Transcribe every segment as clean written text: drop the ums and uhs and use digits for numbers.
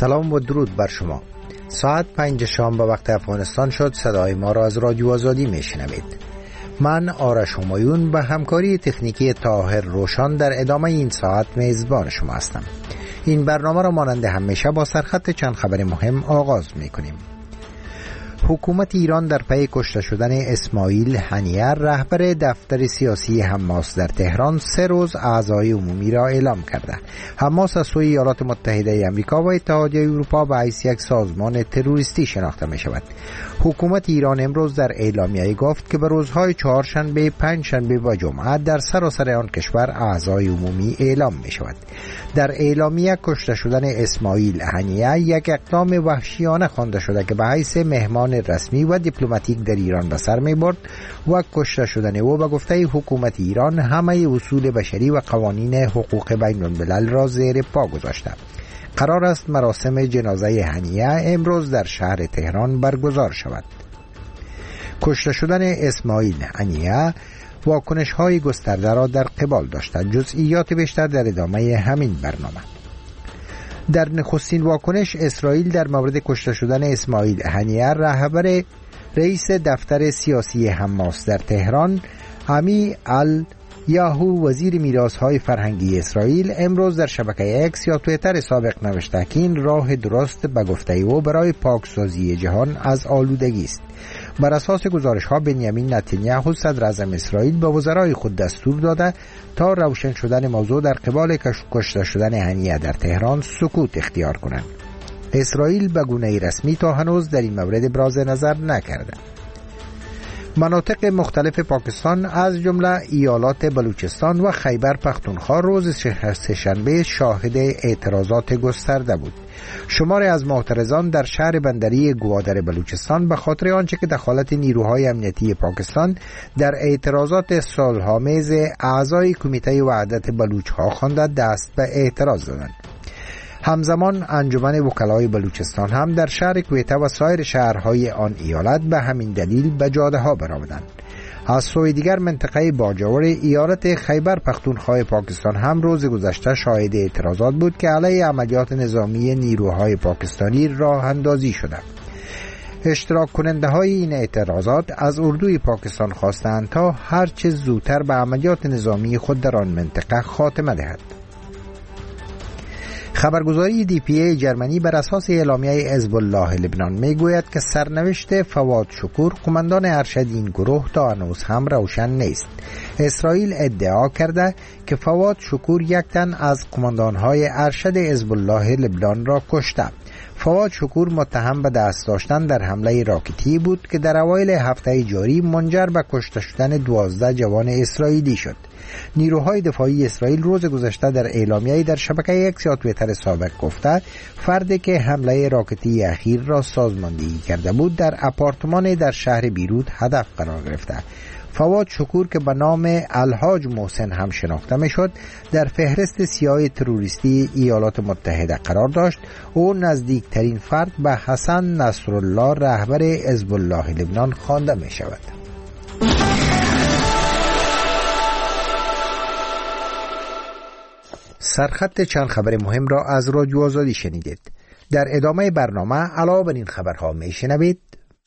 سلام و درود بر شما. ساعت 5 شام به وقت افغانستان شد. صدای ما را از رادیو آزادی میشنوید. من آرش همایون به همکاری تکنیکی طاهر روشان در ادامه این ساعت میزبان شما هستم. این برنامه را مانند همیشه با سرخط چند خبر مهم آغاز میکنیم. حکومت ایران در پی کشته شدن اسماعیل هنیه رهبر دفتر سیاسی حماس در تهران 3 روز اعضای عمومی را اعلام کرده. حماس از سوی ایالات متحده آمریکا و اتحادیه اروپا به حیث یک سازمان تروریستی شناخته می شود. حکومت ایران امروز در اعلامیه گفت که به روزهای چهارشنبه، پنجشنبه و جمعه در سراسر آن کشور اعضای عمومی اعلام می شود. در اعلامیه کشته شدن اسماعیل هنیه یک اقدام وحشیانه خوانده شده که به حیث مهمان رسمی و دیپلماتیک در ایران به سر می برد و کشته شدن او به گفته حکومت ایران همه اصول بشری و قوانین حقوق بین الملل را زیر پا گذاشته. قرار است مراسم جنازه هنیه امروز در شهر تهران برگزار شود. کشته شدن اسماعیل هنیه واکنش های گسترده را در قبال داشته. جزئیات بیشتر در ادامه همین برنامه. در نخستین واکنش اسرائیل در مورد کشته شدن اسماعیل هنیه رهبر رئیس دفتر سیاسی حماس در تهران عمی یاهو وزیر میراث‌های فرهنگی اسرائیل امروز در شبکه اکس یا توییتر سابق نوشته که این راه درست به گفته او برای پاکسازی جهان از آلودگی است. بر اساس گزارش‌ها بنیامین نتانیاهو صدر اعظم اسرائیل به وزرای خود دستور داده تا روشن شدن موضوع در قبال کشته شدن هنیه در تهران سکوت اختیار کنند. اسرائیل به گونه رسمی تا هنوز در این مورد ابراز نظر نکرده. مناطق مختلف پاکستان از جمله ایالات بلوچستان و خیبر پختونخوا روز سه‌شنبه شاهد اعتراضات گسترده بود. شماری از معترضان در شهر بندری گوادر بلوچستان به خاطر آنچه که دخالت نیروهای امنیتی پاکستان در اعتراضات صلح‌آمیز اعضای کمیته وحدت بلوچ‌ها خوانده دست به اعتراض دادند. همزمان انجمن وکلای بلوچستان هم در شهر کویته و سایر شهرهای آن ایالت به همین دلیل به جاده ها برآمدند. از سوی دیگر منطقه باجوور ایالت خیبر پختونخوا پاکستان هم روز گذشته شاهد اعتراضات بود که علیه عملیات نظامی نیروهای پاکستانی راه اندازی شده. اشتراک کننده های این اعتراضات از اردوی پاکستان خواستند تا هرچه زودتر به عملیات نظامی خود در آن منطقه خاتمه دهد. خبرگزاری DPA جرمنی بر اساس اعلامیه حزب الله لبنان میگوید که سرنوشت فواد شکور قماندان ارشد این گروه تا هنوز هم روشن نیست. اسرائیل ادعا کرده که فواد شکور یک تن از قماندانهای ارشد حزب الله لبنان را کشته. فواد شکور متهم به دست داشتن در حمله راکتی بود که در اوایل هفته جاری منجر به کشته شدن 12 جوان اسرائیلی شد. نیروهای دفاعی اسرائیل روز گذشته در اعلامیه‌ای در شبکه اکس یا توییتر سابق گفته فردی که حمله راکتی اخیر را سازماندهی کرده بود در آپارتمان در شهر بیروت هدف قرار گرفته. فواد شکور که به نام الحاج محسن هم شناخته میشد در فهرست سیاه تروریستی ایالات متحده قرار داشت. او نزدیکترین فرد به حسن نصرالله رهبر حزب الله لبنان خوانده می شود. سرخط چند خبر مهم را از رادیو آزادی شنیدید. در ادامه برنامه علاوه بر این خبرها می شنوید: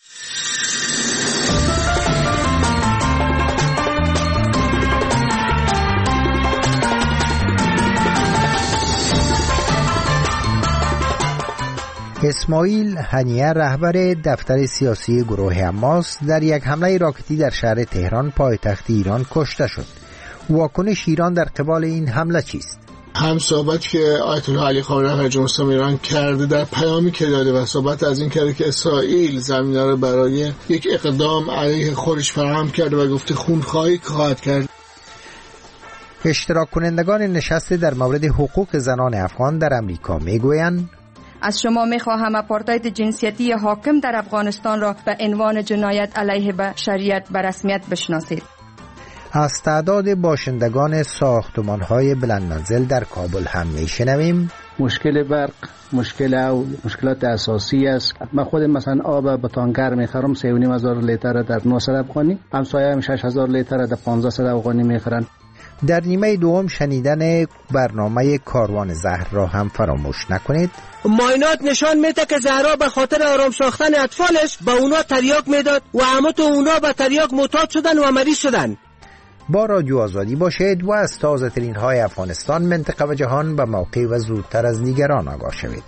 اسماعیل هنیه رهبر دفتر سیاسی گروه حماس در یک حمله راکتی در شهر تهران پایتخت ایران کشته شد. واکنش ایران در قبال این حمله چیست؟ هم صحبت که آیت الله علی خامنه‌ای رهبر جمهوری اسلامی ایران کرده در پیامی که داده و صحبت از این کرده که اسرائیل زمینه را برای یک اقدام علیه خودش فراهم کرده و گفته خونخواهی خواهد کرد. اشتراک کنندگان نشست در مورد حقوق زنان افغان در امریکا میگویند از شما میخواهم آپارتاید جنسیتی حاکم در افغانستان را به عنوان جنایت علیه بشریت به رسمیت بشناسید. از تعداد باشندگان ساختمان‌های بلند منزل در کابل هم میشنویم مشکل برق، مشکلات اساسی است. من خود مثلا آب بتانگر میخرم 3,500 لیتر در 900 افغانی، همسایه‌ام 6,000 لیتر در 1500 افغانی میخرن. در نیمه دوم شنیدن برنامه کاروان زهر را هم فراموش نکنید. معاینات نشان میده که زهرا به خاطر آرام ساختن اطفالش به اونا تریاک میداد و همه تو اونا به تریاک معتاد شدن و مریض شدن. با رادیو آزادی باشید و از تازه ترین های افغانستان، منطقه و جهان به موقع و زودتر از دیگران آگاه شوید.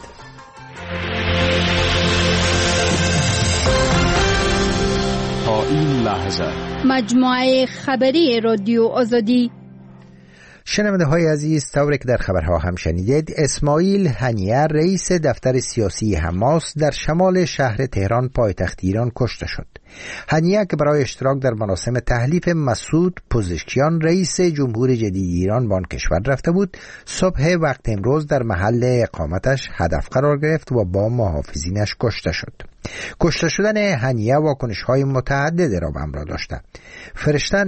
تا این لحظه مجموعه خبری رادیو آزادی. شنونده های عزیز، طوری که در خبرها هم شنیدید، اسماعیل هنیه رئیس دفتر سیاسی حماس در شمال شهر تهران پایتخت ایران کشته شد. هنیه که برای اشتراک در مراسم تحلیف مسعود پزشکیان رئیس جمهور جدید ایران به آن کشور رفته بود، صبح وقت امروز در محل اقامتش هدف قرار گرفت و با محافظینش کشته شد. کشته شدن هنیه واکنش‌های متعدد را به همراه داشته. فرشته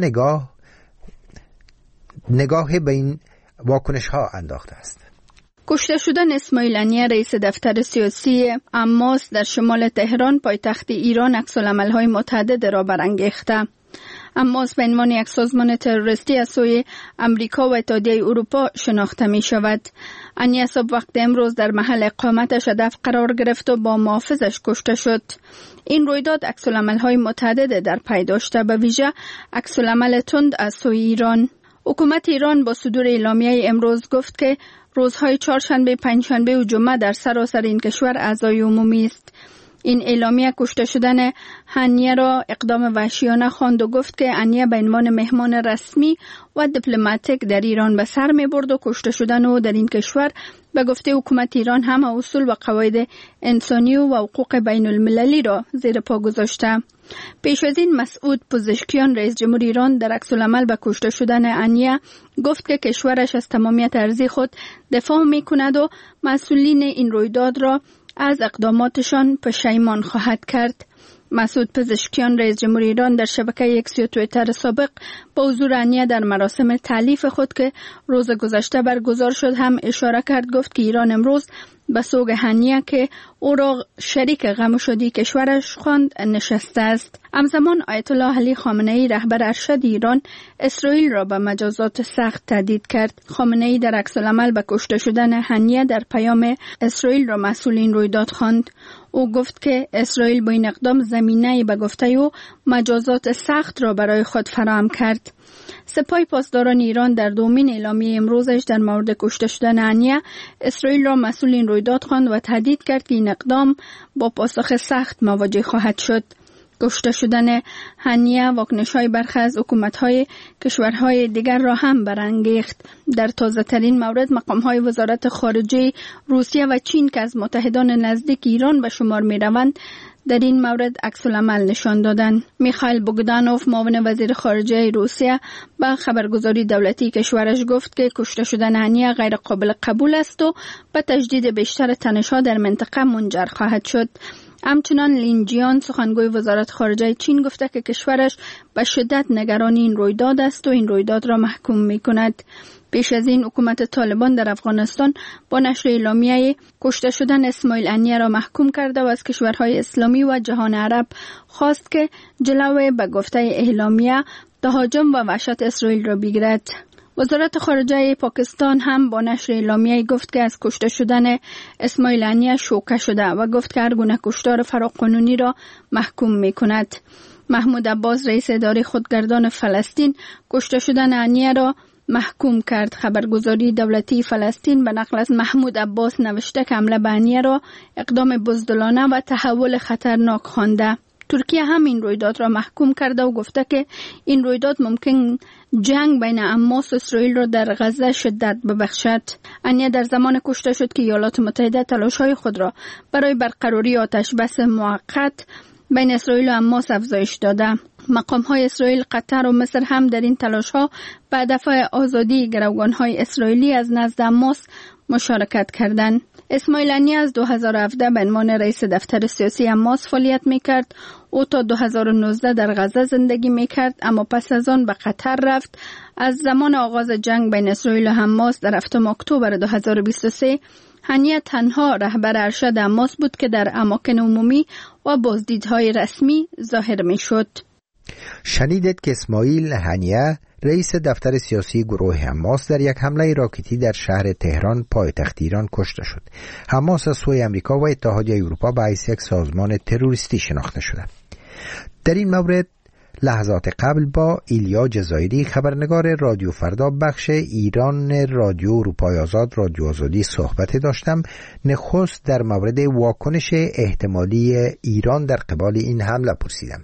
نگاه به این واکنش ها انداخته است. کشته شدن اسماعیل هنیه رئیس دفتر سیاسی حماس در شمال تهران پایتخت ایران عکس‌العمل‌های متعدد را برانگیخته. حماس به عنوان یک سازمان تروریستی از سوی امریکا و اتحادیه اروپا شناخته می شود. هنیه صبح وقت امروز در محل اقامتش هدف قرار گرفت و با محافظش کشته شد. این رویداد عکس‌العمل‌های متعدد در پی داشته، به ویژه عکس‌العمل تند از سوی ایران. حکومت ایران با صدور اعلامیه امروز گفت که روزهای چهارشنبه، پنجشنبه و جمعه در سراسر این کشور اعضای عمومی است. این اعلامیه کشته شدن هنیه را اقدام وحشیانه خواند و گفت که هنیه به عنوان مهمان رسمی و دیپلماتیک در ایران به سر می برد و کشته شدن او در این کشور به گفته حکومت ایران هم اصول و قواعد انسانی و حقوق بین المللی را زیر پا گذاشته. پیش از این مسعود پزشکیان رئیس جمهور ایران در عکس‌العمل به کشته شدن هنیه گفت که کشورش از تمامیت ارضی خود دفاع می کند و مسئولین این رویداد را از اقداماتشان پشیمان خواهد کرد. مسعود پزشکیان رئیس جمهور ایران در شبکه ایکس و توییتر سابق با حضور هنیه در مراسم تألیف خود که روز گذشته برگزار شد هم اشاره کرد. گفت که ایران امروز به سوگ هنیه که او را شریک غم و شادی کشورش خواند نشسته است. همزمان آیت الله علی خامنه ای رهبر ارشد ایران اسرائیل را به مجازات سخت تهدید کرد. خامنه ای در عکس‌العمل به کشته شدن هنیه در پیام اسرائیل را مسئول این رویداد خواند. او گفت که اسرائیل با این اقدام زمینه‌ای به گفته او مجازات سخت را برای خود فراهم کرد. سپاه پاسداران ایران در دومین اعلامیه امروزش در مورد کشته شدن هنیه اسرائیل را مسئول این رویداد خواند و تهدید کرد که این اقدام با پاسخ سخت مواجه خواهد شد. کشته شدن هنیه واکنش‌های برخی از حکومت‌های کشورهای دیگر را هم برانگیخت. در تازه‌ترین مورد مقام‌های وزارت خارجه روسیه و چین که از متحدان نزدیک ایران به شمار می‌روند در این مورد عکس‌العمل نشان دادند. میخائیل بوگدانوف معاون وزیر خارجه روسیه به خبرگزاری دولتی کشورش گفت که کشته شدن هنیه غیر قابل قبول است و به تجدید بیشتر تنش‌ها در منطقه منجر خواهد شد. همچنان لین جیان سخنگوی وزارت خارجه چین گفته که کشورش به شدت نگران این رویداد است و این رویداد را محکوم می‌کند. پیش از این حکومت طالبان در افغانستان با نشر اعلامیه کشته شدن اسماعیل هنیه را محکوم کرده و از کشورهای اسلامی و جهان عرب خواست که جلوی به گفته اعلامیه تهاجم و وحشت اسرائیل را بگیرد. وزارت خارجه پاکستان هم با نشر اعلامیه گفت که از کشته شدن اسماعیل هنیه شوکه شده و گفت که هر گونه کشتار فراقانونی را محکوم می‌کند. محمود عباس رئیس اداره خودگردان فلسطین کشته شدن هنیه را محکوم کرد. خبرگزاری دولتی فلسطین به نقل از محمود عباس نوشته که حمله به هنیه را اقدام بزدلانه و تحول خطرناک خوانده. ترکیه هم این رویداد را محکوم کرده و گفته که این رویداد ممکن جنگ بین حماس و اسرائیل را در غزه شدت ببخشد. هنیه در زمان کشته شد که ایالات متحده تلاش‌های خود را برای برقراری آتش بس موقت بین اسرائیل و حماس افزایش داده. مقام‌های اسرائیل، قطر و مصر هم در این تلاش‌ها به هدف آزادی گروگان‌های اسرائیلی از نزد حماس مشارکت کردند. اسماعیل هنیه از 2017 به عنوان رئیس دفتر سیاسی حماس فعالیت می‌کرد. او تا 2019 در غزه زندگی می‌کرد، اما پس از آن به قطر رفت. از زمان آغاز جنگ بین اسرائیل و حماس در 7 اکتبر 2023 هنیه تنها رهبر ارشد حماس بود که در اماکن عمومی و بازدیدهای رسمی ظاهر می‌شد. شنیدید که اسماعیل هنیه رئیس دفتر سیاسی گروه حماس در یک حمله راکتی در شهر تهران پایتخت ایران کشته شد. حماس از سوی امریکا و اتحادیه اروپا به حیث یک سازمان تروریستی شناخته شده. در این مورد لحظات قبل با ایلیا جزایری خبرنگار رادیو فردا بخش ایران رادیو اروپای آزاد رادیو آزادی صحبت داشتم. نخست در مورد واکنش احتمالی ایران در قبال این حمله پرسیدم.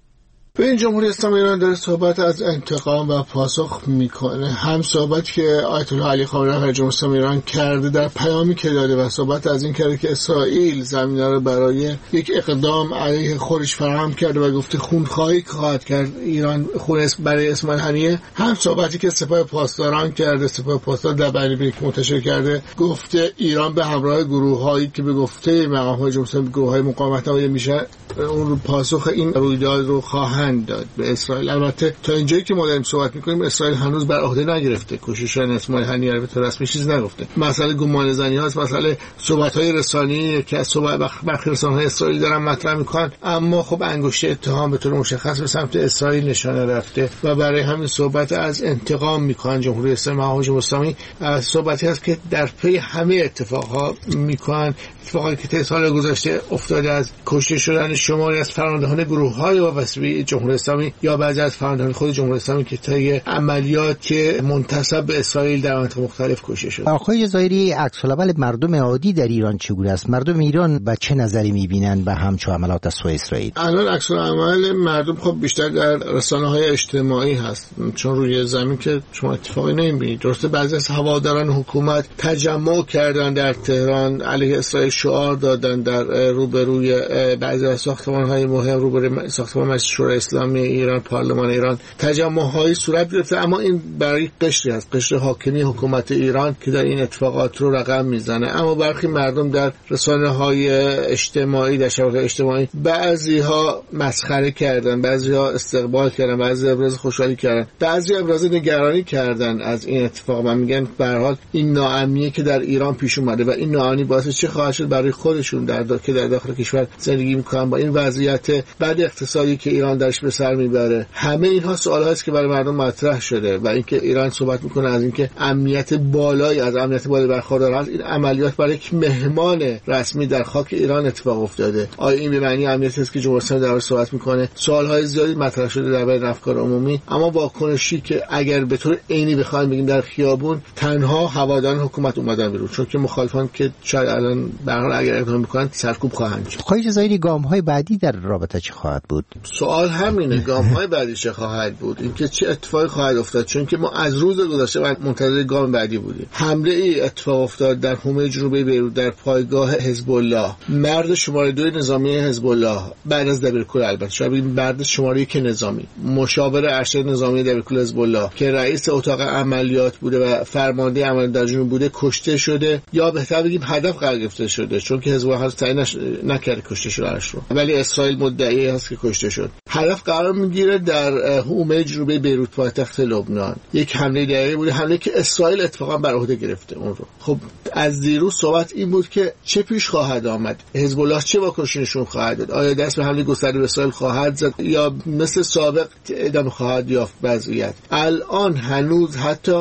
به این جمهوری اسلامی ایران داره صحبت از انتقام و پاسخ میکنه. هم صحبت که آیت الله علی خامنه‌ای رهبر جمهوری اسلامی ایران کرده در پیامی که داده و صحبت از این کرده که اسرائیل زمینه رو برای یک اقدام علیه خودش فراهم کرده و گفته خونخواهی خواهد کرد ایران خون برای اسماعیل هنیه. هم صحبتی که سپاه پاسداران کرده، سپاه پاسدار در بیانیه‌ای که منتشر کرده گفته ایران به همراه گروه‌هایی که به گفته مقام‌های جمهوری اسلامی گروه‌های مقاومت نمایی میشن اون پاسخ این رویداد رو خواهند داد به اسرائیل. البته تا اینجایی که ما داریم صحبت می‌کنیم اسرائیل هنوز بر عهده نگرفته کشتن اسماعیل هنیه رو به طور رسمی چیز نگفته. مسئله گمانه‌زنی هاست، مسئله صحبت‌های رسانه‌ای که از برخی رسانه‌های اسرائیل دارن مطرح می‌کنن، اما خب انگشت اتهام به طور مشخص به سمت اسرائیل نشانه رفته و برای همین صحبت از انتقام می‌کنن جمهوری اسلامی و جمهوری اسلامی. صحبتی هست که در پی همه اتفاق‌ها می‌کنن، اتفاقی که طی سال گذشته افتاده از کشته شدن شماری از فرماندهان گروه‌های وابسته به جمهوری اسلامی یا بعضی از فرماندهان خود جمهوری اسلامی که طی عملیات که منتسب به اسرائیل در مناطق مختلف کشته شد. آقای جزایری، عکس‌العمل مردم عادی در ایران چگونه است؟ مردم ایران با چه نظری می‌بینند به همچون عملات از سوی اسرائیل؟ الان عکس‌العمل مردم خب بیشتر در رسانه‌های اجتماعی هست، چون روی زمین که شما اتفاقی نمی‌بینید. درسته بعضی از هواداران حکومت تجمع کردن در تهران علیه اسرائیل، شعار دادن در روبروی بعضی از ساختمان‌های مهم، روبروی ساختمان مجلس شورای اسلامی ایران، پارلمان ایران تجمع‌هایی صورت گرفته، اما این برای قشری است، قشر حاکمی حکومت ایران که در این اتفاقات رو رقم میزنه. اما برخی مردم در رسانه‌های اجتماعی، در شبکه‌های اجتماعی بعضی‌ها مسخره کردن، بعضی‌ها استقبال کردن، بعضی ابراز خوشحالی کردن، بعضی ابراز نگرانی کردن از این اتفاق و میگن به هر حال این ناامنی که در ایران پیش اومده و این ناامنی باعث چه خواهد شد برای خودشون که در داخل کشور زندگی میکنن با این وضعیت بد اقتصادی که ایران درش به سر میبره. همه اینها سوالایی است که برای مردم مطرح شده و اینکه ایران صحبت میکنه از اینکه امنیت بالایی از امنیت بالایی برخوردار است. این عملیات برای یک مهمان رسمی در خاک ایران اتفاق افتاده. آیا این به معنی امنیتی است که جمهوری اسلامی دربارش صحبت میکنه؟ سوالهای زیادی مطرح شده در بین افکار عمومی، اما واکنشی که اگر به طور عینی بخوایم بگیم در خیابون تنها هواداران حکومت اومدن بیرون، چون که مخالفان که شاید الان به هر حال اگر اقدام میکنن سرکوب خواهند شد. آقای جزایری، گام‌های بعدی در رابطه چه خواهد بود؟ سوال همینه، گام‌های بعدی چه خواهد بود، اینکه چه اتفاقی خواهد افتاد، چون که ما از روز گذشته منتظر گام بعدی بودیم. حمله ای اتفاق افتاد در حومه جنوبی بیروت در پایگاه حزب الله. مرد شماره 2 نظامی حزب الله بعد از دبیرکل، البته شاید بگیم مرد شماره 1 نظامی، مشاور ارشد نظامی دبیرکل حزب الله که رئیس اتاق عملیات بوده و فرمانده عملیات در جنوب بوده کشته شده، یا بهتر بگیم هدف قرار گرفته شده، چون که حزب الله هنوز تعیین نکرده کشته شدنش رو، ولی اسرائیل مدعی هست که کشته شد. هدف قرار میگیره در حومه جنوبی بیروت پایتخت لبنان. یک حمله دقیقی بوده، حمله که اسرائیل اتفاقا بر عهده گرفته اون رو. خب از دیروز صحبت این بود که چه پیش خواهد آمد، حزب الله چه واکنشی نشون خواهد داد، آیا دست به حمله گسترده به اسرائیل خواهد زد یا مثل سابق ادامه خواهد یافت وضعیت. الان هنوز حتی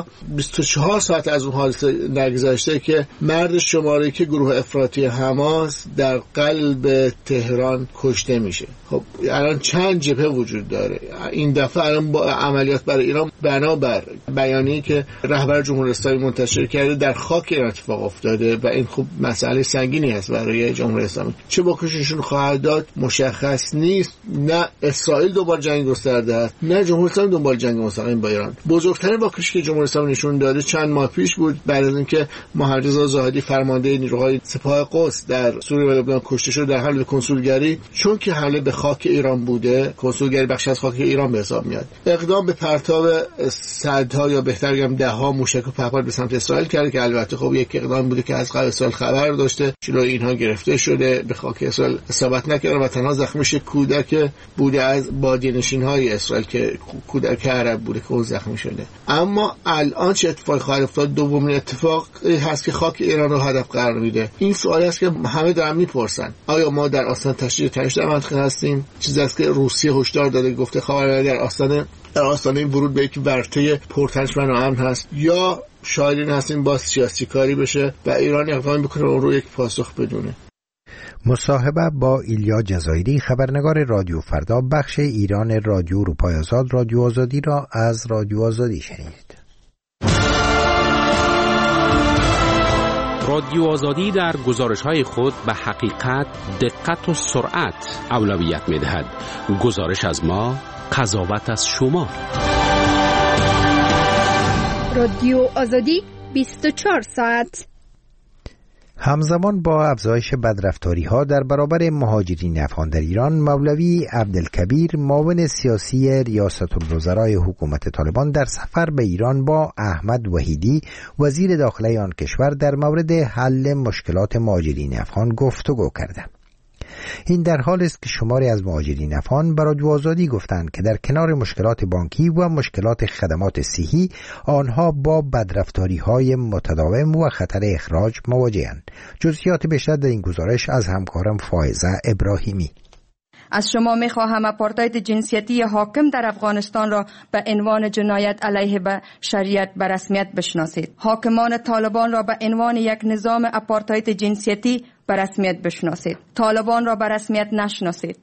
24 ساعت از اون حادثه نگذشته که مرد شماره که گروه افراطی حماس در قلب تهران کشته میشه. خب الان چند جبهه وجود داره. این دفعه الان با عملیات برای ایران بنابر بیانیه‌ای که رهبر جمهوری اسلامی منتشر کرده در خاک ایران اتفاق افتاده و این خوب مسئله سنگینی است برای جمهوری اسلامی. چه واکنششون خواهد داد مشخص نیست. نه اسرائیل دنبال جنگ گسترده است، نه جمهوری اسلامی دنبال جنگ مستقیم با ایران. بزرگترین واکنشی که جمهوری اسلامی نشون داده چند ماه پیش بود، بعد از اینکه محمد رضا زاهدی فرمانده نیروهای سپاه قدس در سوریه و لبنان کشته شد در حمله به کنسولگری، چون که حمله به خاک ایران بوده، کنسولگری بخش از خاک ایران به حساب میاد، اقدام به پرتاب صدها یا بهتر بگم ده‌ها موشک و پهپاد به سمت اسرائیل کرده که البته خب یک اقدام بوده که از قبل اسرائیل خبر داشته، جلوی اینها گرفته شده، به خاک اسرائیل اصابت نکرده و تنها زخمش کودک بوده از بادیانشین‌های اسرائیل که کودک عرب بوده که اون زخمی شده. اما الان چه اتفاقی خواهد افتاد؟ دومین اتفاق هست که خاک ایران رو هدف قرار میده. این سوالی است که همه دارن میپرسن، آیا ما در آستانه تشریف 35 در منطقه هستیم. چیزی است که روسیه هشدار داده، گفته خبرنگار در آستانه این ورود به یک ورطه پرتنشمن و امن هست، یا شاید هستیم با سیاسی کاری بشه و ایران اقدام بکنه اون رو یک پاسخ بدونه. مصاحبه با ایلیا جزایری، خبرنگار رادیو فردا، بخش ایران رادیو اروپای آزاد، رادیو آزادی را از رادیو آزادی شنید. رادیو آزادی در گزارش‌های خود به حقیقت، دقت و سرعت اولویت می‌دهد. گزارش از ما، قضاوت از شما. رادیو آزادی 24 ساعت. همزمان با افزایش بدرفتاری‌ها در برابر مهاجرین افغان در ایران، مولوی عبدالکبیر، معاون سیاسی ریاست الوزرای حکومت طالبان، در سفر به ایران با احمد وحیدی، وزیر داخلی آن کشور، در مورد حل مشکلات مهاجرین افغان گفتگو کردند. این در حالی است که شماری از مهاجرین افغان به رادیو آزادی گفتند که در کنار مشکلات بانکی و مشکلات خدمات صحی، آنها با بدرفتاری‌های متداوم و خطر اخراج مواجه‌اند. جزئیات بیشتر در این گزارش از همکارم فائزه ابراهیمی. از شما می‌خواهم آپارتاید جنسیتی حاکم در افغانستان را به عنوان جنایت علیه بشریت به رسمیت بشناسید. حاکمان طالبان را به عنوان یک نظام آپارتاید جنسیتی به رسمیت بشناسید. طالبان را به رسمیت نشناسید.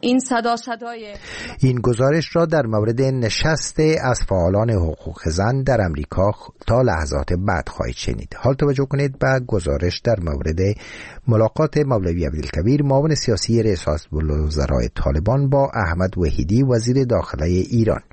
این گزارش را در مورد نشست از فعالان حقوق زن در امریکا تا لحظات بعد خواهید شنید. حال توجه کنید به گزارش در مورد ملاقات مولوی عبدالکبیر، معاون سیاسی ریاست الوزرای طالبان، با احمد وحیدی، وزیر داخلی ایران.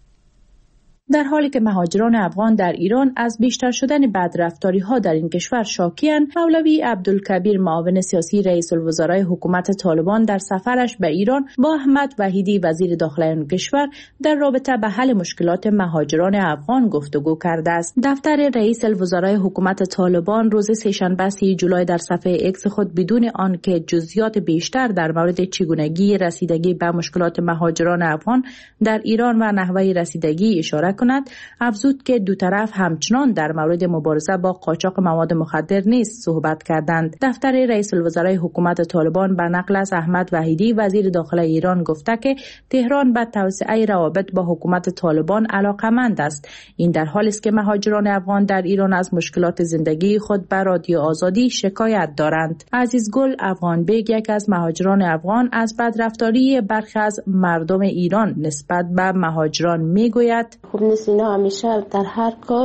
در حالی که مهاجران افغان در ایران از بیشتر شدن بدرفتاری‌ها در این کشور شاکی‌اند، مولوی عبدالکبیر، معاون سیاسی رئیس الوزرای حکومت طالبان، در سفرش به ایران با احمد وحیدی، وزیر داخلی آن کشور، در رابطه به حل مشکلات مهاجران افغان گفتگو کرده است. دفتر رئیس الوزرای حکومت طالبان روز سه‌شنبه 3 جولای در صفحه اکس خود بدون آنکه جزئیات بیشتر در مورد چگونگی رسیدگی به مشکلات مهاجران افغان در ایران و نحوه رسیدگی اشاره کند، افزود که دو طرف همچنان در مورد مبارزه با قاچاق مواد مخدر نیز صحبت کردند. دفتر رئیس الوزرای حکومت طالبان به نقل از احمد وحیدی، وزیر داخلی ایران، گفته که تهران به توسعه روابط با حکومت طالبان علاقه‌مند است. این در حالی است که مهاجران افغان در ایران از مشکلات زندگی خود به رادیو آزادی شکایت دارند. عزیزگل افغان بیگ، یک از مهاجران افغان، از بدرفتاری برخی از مردم ایران نسبت به مهاجران میگوید: خوب نیست. اینا همیشه در هر کار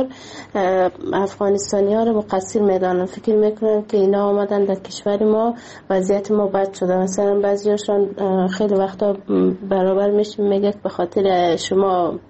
افغانستانی ها رو مقصر میدانن. فکر میکنن که اینا آمدن در کشور ما، وضعیت ما بد شده. مثلا بعضیاشون خیلی وقتا برابر میشه، میگه به خاطر شما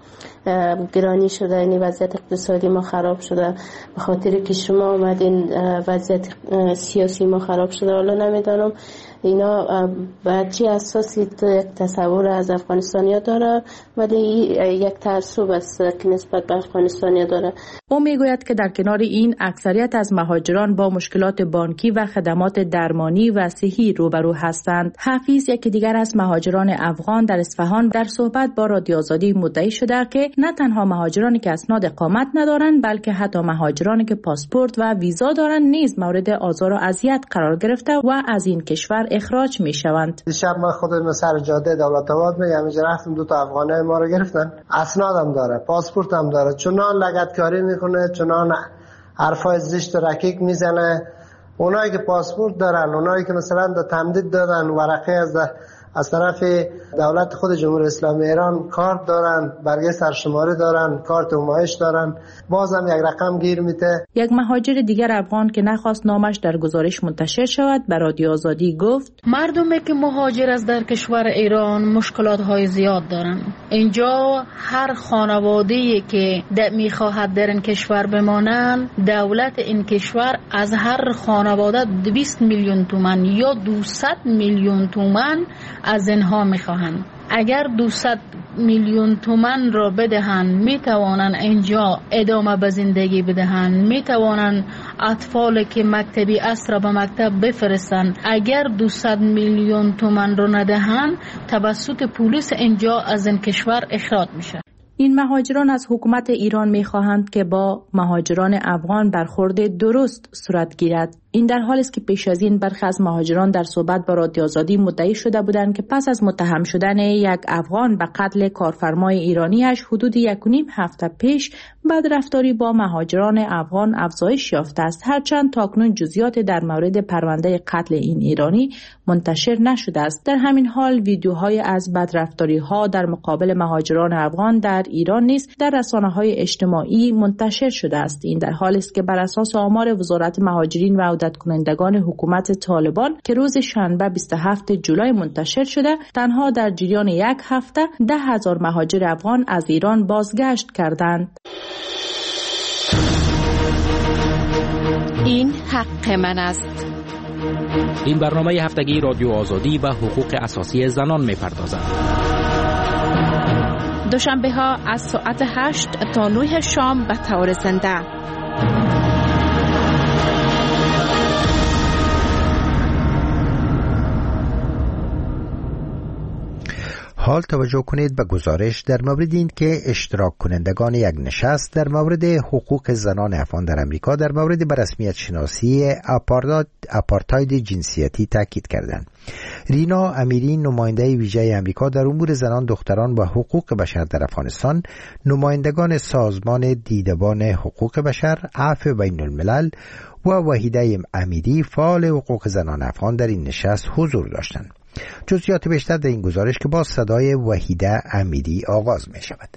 گرانی شده، یعنی وضعیت اقتصادی ما خراب شده، به خاطر که شما آمدین وضعیت سیاسی ما خراب شده. حالا نمیدانم اینا به چه اساسی یک تصور از افغانستانیا داره، ولی یک تعصب است که نسبت به افغانستانیا داره. او میگوید که در کنار این، اکثریت از مهاجران با مشکلات بانکی و خدمات درمانی و صحی روبرو هستند. حفیظ، یکی دیگر از مهاجران افغان در اصفهان، در صحبت با رادیو آزادی مدعی شده که نه تنها مهاجرانی که اسناد اقامت ندارند، بلکه حتی مهاجرانی که پاسپورت و ویزا دارند نیز مورد آزار و اذیت قرار گرفته و از این کشور اخراج می شوند. دیشب ما خودم سر جاده دولت آباد میگم، رفتم دو تا افغانه ما رو گرفتن. اسنادم داره، پاسپورتم داره، چنان لگدکاری میکنه، چنان حرفای زشت و رکیک میزنه. اونایی که پاسپورت دارن، اونایی که مثلا تمدید دادن، ورقه از طرف دولت خود جمهوری اسلامی ایران کارت دارن، برگه سرشماری دارن، کارت نمایش دارن، بازم یک رقم گیر میده. یک مهاجر دیگر افغان که نخواست نامش در گزارش منتشر شود به رادیو آزادی گفت: مردمی که مهاجر از در کشور ایران مشکلات های زیاد دارن. اینجا هر خانواده‌ای که میخواهد در این کشور بمانند، دولت این کشور از هر خانواده 200 میلیون تومان یا 200 میلیون تومان از اینها میخواهند. اگر 200 میلیون تومان را بدهند، میتوانند اینجا ادامه به زندگی بدهند، میتوانند اطفال که مکتبی است را به مکتب بفرستند. اگر 200 میلیون تومان را ندهند، توسط پلیس اینجا از این کشور اخراج میشه. این مهاجران از حکومت ایران میخواهند که با مهاجران افغان برخورد درست صورت گیرد. این در حالی است که پیش از این برخی از مهاجران در صحبت با رادیو آزادی مدعی شده بودند که پس از متهم شدن یک افغان به قتل کارفرمای ایرانیش حدود 1.5 هفته پیش بدرفتاری با مهاجران افغان افزایش یافته است، هرچند تاکنون جزئیات در مورد پرونده قتل این ایرانی منتشر نشده است. در همین حال ویدیوهای از بدرفتاری‌ها در مقابل مهاجران افغان در ایران نیز در رسانه‌های اجتماعی منتشر شده است. این در حالی است که بر اساس آمار وزارت مهاجرین و عودت کنندگان حکومت طالبان که روز شنبه 27 جولای منتشر شده، تنها در جریان یک هفته 10,000 مهاجر افغان از ایران بازگشت کردند. این حق من است. این برنامه هفتگی رادیو آزادی و حقوق اساسی زنان می‌پردازد. دوشنبه ها از ساعت 8 تا 9 شام به طور زنده. حال توجه کنید به گزارش در مورد این که اشتراک کنندگان یک نشست در مورد حقوق زنان افغان در امریکا در مورد بررسمیت شناسی آپارتاید جنسیتی تاکید کردند. رینا امیری، نماینده ویژه امریکا در امور زنان، دختران و حقوق بشر در افغانستان، نمایندگان سازمان دیدبان حقوق بشر، عفو بین الملل و وحیده امیری، فعال حقوق زنان افغان در این نشست حضور داشتند. جزئیات بیشتر در این گزارش که با صدای وحیده امیری آغاز می شود.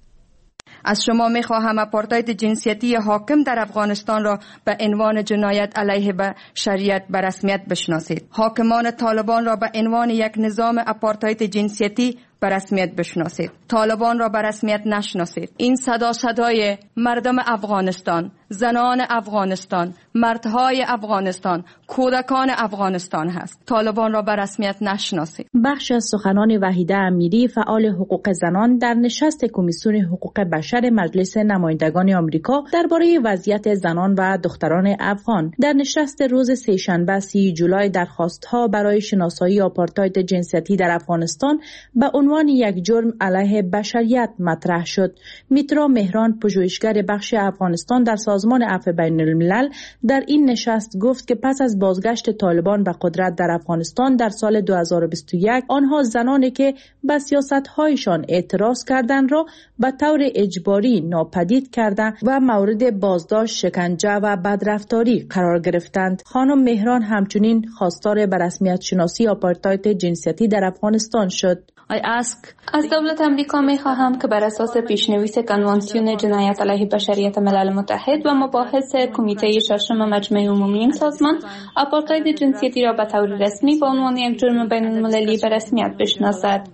از شما می خواهم آپارتاید جنسیتی حاکم در افغانستان را به عنوان جنایت علیه بشریت به رسمیت بشناسید. حاکمان طالبان را به عنوان یک نظام آپارتاید جنسیتی به رسمیت بشناسید. طالبان را به رسمیت نشناسید. این صدای مردم افغانستان، زنان افغانستان، مردهای افغانستان، کودکان افغانستان هست. طالبان را به رسمیت نشناسید. بخش از سخنان وحیده امیری، فعال حقوق زنان، در نشست کمیسیون حقوق بشر مجلس نمایندگان آمریکا درباره وضعیت زنان و دختران افغان. در نشست روز سه‌شنبه 30 جولای درخواست‌ها برای شناسایی آپارتاید جنسیتی در افغانستان به عنوان یک جرم علیه بشریت مطرح شد. میترا مهران، پژوهشگر بخش افغانستان در سازمان عفو بین الملل، در این نشست گفت که پس از بازگشت طالبان به قدرت در افغانستان در سال 2021، آنها زنانی که به سیاست‌هایشان اعتراض کردند را به طور اجباری ناپدید کردند و مورد بازداشت، شکنجه و بدرفتاری قرار گرفتند. خانم مهران همچنین خواستار به رسمیت شناسی آپارتاید جنسیتی در افغانستان شد. از دولت امریکا می خواهم که بر اساس پیشنویس کنوانسیون جنایت علیه بشریت ملل متحد و مباحث کمیته ششم مجمع عمومی این سازمان، آپارتاید جنسیتی را به طور رسمی به عنوان یک جرم بین المللی به رسمیت بشناسد.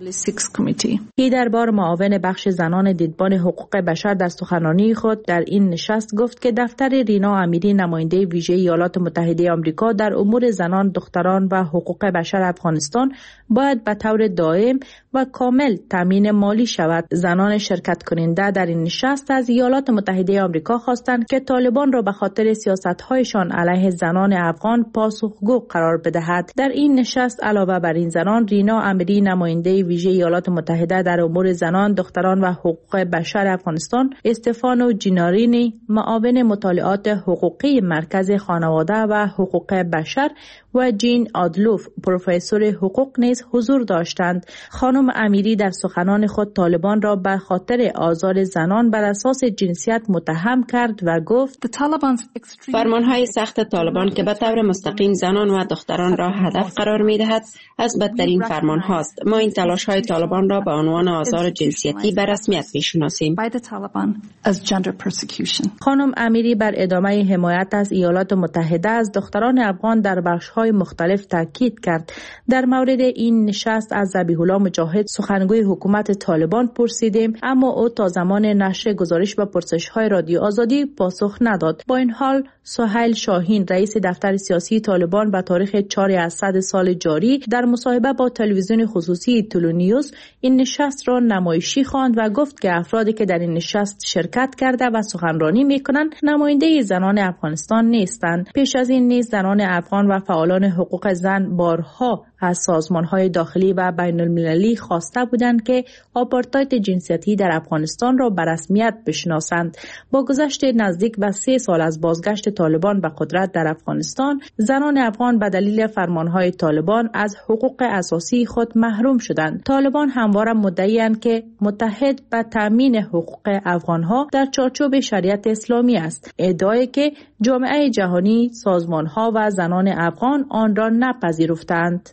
هیدربار، معاون بخش زنان دیدبان حقوق بشر، در سخنرانی خود در این نشست گفت که دفتر رینا امیری، نماینده ویژه ایالات متحده آمریکا در امور زنان، دختران و حقوق بشر افغانستان، باید به طور دائم و کامل تامین مالی شود. زنان شرکت کننده در این نشست از ایالات متحده آمریکا خواستند که طالبان را به خاطر سیاست‌هایشان علیه زنان افغان پاسخگو قرار بدهد. در این نشست علاوه بر این زنان، رینا امیری، نماینده ویژه ایالات متحده در امور زنان، دختران و حقوق بشر افغانستان، استفانو جینارینی، معاون مطالعات حقوقی مرکز خانواده و حقوق بشر، و جین آدلوف، پروفسور حقوق نیز حضور داشتند. خانم امیری در سخنان خود طالبان را به خاطر آزار زنان بر اساس جنسیت متهم کرد و گفت فرمانهای سخت طالبان که به طور مستقیم زنان و دختران را هدف قرار می‌دهد از بدترین فرمان هاست. ما این تلاش‌های طالبان را به عنوان آزار جنسیتی به رسمیت می‌شناسیم. خانم امیری بر ادامه حمایت از ایالات متحده از دختران افغان در بخش‌های مختلف تاکید کرد. در مورد این نشست از ذبیح الله مجاهد، سخنگوی حکومت طالبان، پرسیدیم، اما او تا زمان نشر گزارش و پرسش‌های رادیو آزادی پاسخ نداد. با این حال سهیل شاهین، رئیس دفتر سیاسی طالبان، به تاریخ 4 اسد سال جاری در مصاحبه با تلویزیون خصوصی تلونیوز این نشست را نمایشی خواند و گفت که افرادی که در این نشست شرکت کرده و سخنرانی می‌کنند نماینده زنان افغانستان نیستند. پیش از این نیز زنان افغان و فعالان حقوق زن بارها از سازمان‌های داخلی و بین‌المللی خواسته بودند که آپارتاید جنسیتی در افغانستان را به رسمیت بشناسند. با گذشت نزدیک به 3 سال از بازگشت طالبان به قدرت در افغانستان، زنان افغان به دلیل فرمان‌های طالبان از حقوق اساسی خود محروم شدند. طالبان همواره مدعی‌اند که متحد به تامین حقوق افغان‌ها در چارچوب شریعت اسلامی است، ادعایی که جامعه جهانی، سازمان‌ها و زنان افغان آن را نپذیرفتند.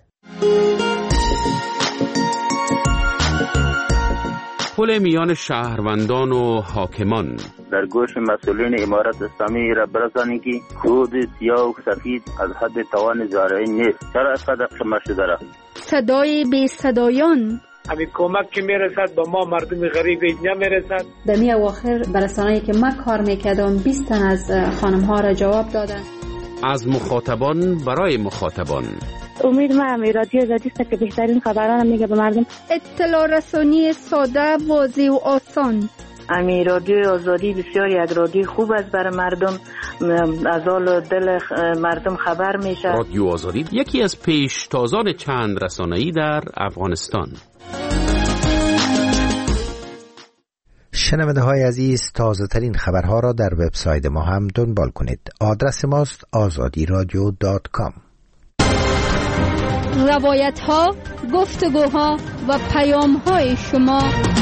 پل میان شهروندان و حاکمان در گوش مسئولین امارت اسلامی را برسانید که کود سیاه و سفید از حد توان زارعین نیست. چرا اینقدر خمار شده را؟ صدای بی صدایان، همین کمک که میرسد به ما مردم غریب نمیرسد. در می اواخر برسانه‌ای که ما کار میکردم 20 تن از خانم ها را جواب دادن. از مخاطبان برای مخاطبان. امید ما رادیو آزادی است که بهترین خبران میگه به مردم. اطلاع رسانی ساده، واضح و آسان. رادیو آزادی بسیار یک رادیو خوب است برای مردم، از حال دل مردم خبر میشه. رادیو آزادی یکی از پیشتازان چند رسانه‌ای در افغانستان. شنونده های عزیز، تازه ترین خبرها را در وبسایت ما هم دنبال کنید. آدرس ماست azadiradio.com. روایت ها، گفتگوها و پیام های شما.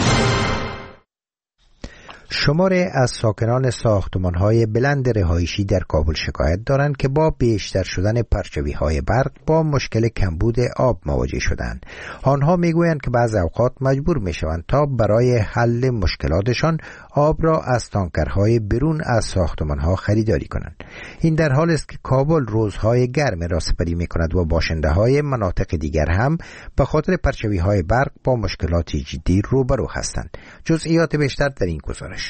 شماره از ساکنان ساختمان‌های بلند رهایشی در کابل شکایت دارند که با بیشتر شدن پرچوی‌های برق با مشکل کمبود آب مواجه شدند. آنها میگویند که بعضی اوقات مجبور میشوند تا برای حل مشکلاتشان آب را از تانکرهای برون از ساختمان‌ها خریداری کنند. این در حالی است که کابل روزهای گرم را سپری می‌کند و باشنده‌های مناطق دیگر هم به خاطر پرچوی‌های برق با مشکلات جدی روبرو هستند. جزئیات بیشتر در این گزارش.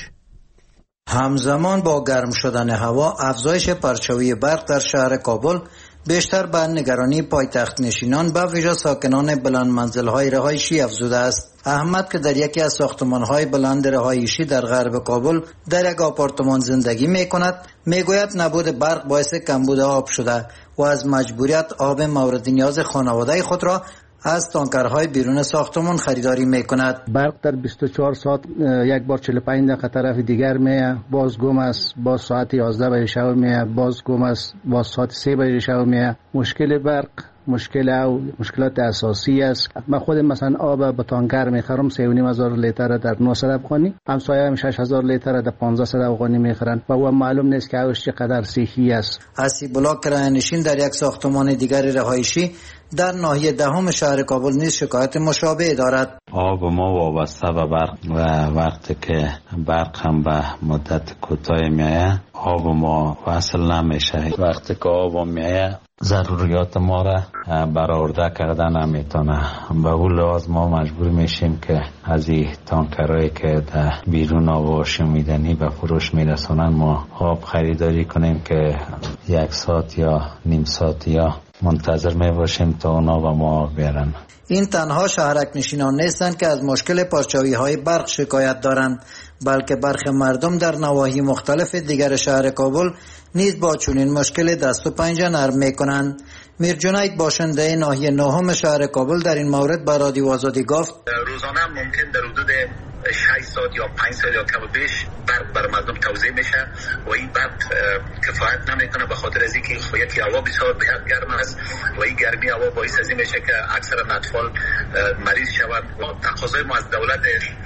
همزمان با گرم شدن هوا، افزایش پرچوی برق در شهر کابل بیشتر به نگرانی پایتخت نشینان به ویژه ساکنان بلند منزل‌های رهایشی افزوده است. احمد که در یکی از ساختمان‌های بلند رهایشی در غرب کابل در یک آپارتمان زندگی می‌کند، میگوید نبود برق باعث کمبود آب شده و از مجبوریت آب مورد نیاز خانواده خود را از تانکرهای بیرون ساختمان خریداری میکند. برق در 24 ساعت یک بار 45 دقیقه طرف دیگر میه، باز گم است، باز ساعت 11 بجه شب میه، باز گم است، باز ساعت 3 بجه شب میه. مشکل برق مشکلات اساسی است. من خودم مثلا آب به تانکر میخرم 3,500 لیتر در 900 افغانی، همسایه هم 6,000 لیتر در 1,500 افغانی میخرن و او معلوم نیست که اوش چقدر صحی است. حسیب‌الله کرایه‌نشین در یک ساختمان دیگر رهایشی در ناحیه دهم شهر کابل نیز شکایت مشابه دارد. آب ما وابسته به برق و وقتی که برق هم به مدت کوتاه میایه آب ما وصل نمیشه. وقتی که آب میایه ضروریات ما را برآورده کردن نمیتونه. به اون لحاظ ما مجبور میشیم که از این تانکرهایی که در بیرون آب شمیدنی به فروش میرسونن ما آب خریداری کنیم که 1 ساعت یا نیم ساعت یا منتظر میباشیم تا اونا به ما بیارن. این تنها شهرک نشینان نیستند که از مشکل پرچوی‌های برق شکایت دارند، بلکه برخی مردم در نواحی مختلف دیگر شهر کابل نیز با چنین مشکل دست و پنجه نرم میکنند. میر جنید باشنده ناحیه نهم شهر کابل در این مورد به رادیو آزادی گفت: روزانه ممکن در حدود 6 ساعت یا 5 ساعت یا کم و بیش برق بر مردم توزیع میشه و این برق کفایت نمیکنه، به خاطر از اینکه یکی هوا بسیار گرم است و این گرمی هوا باعث از این میشه که اکثر اطفال مریض شوند و تقاضای ما از دولت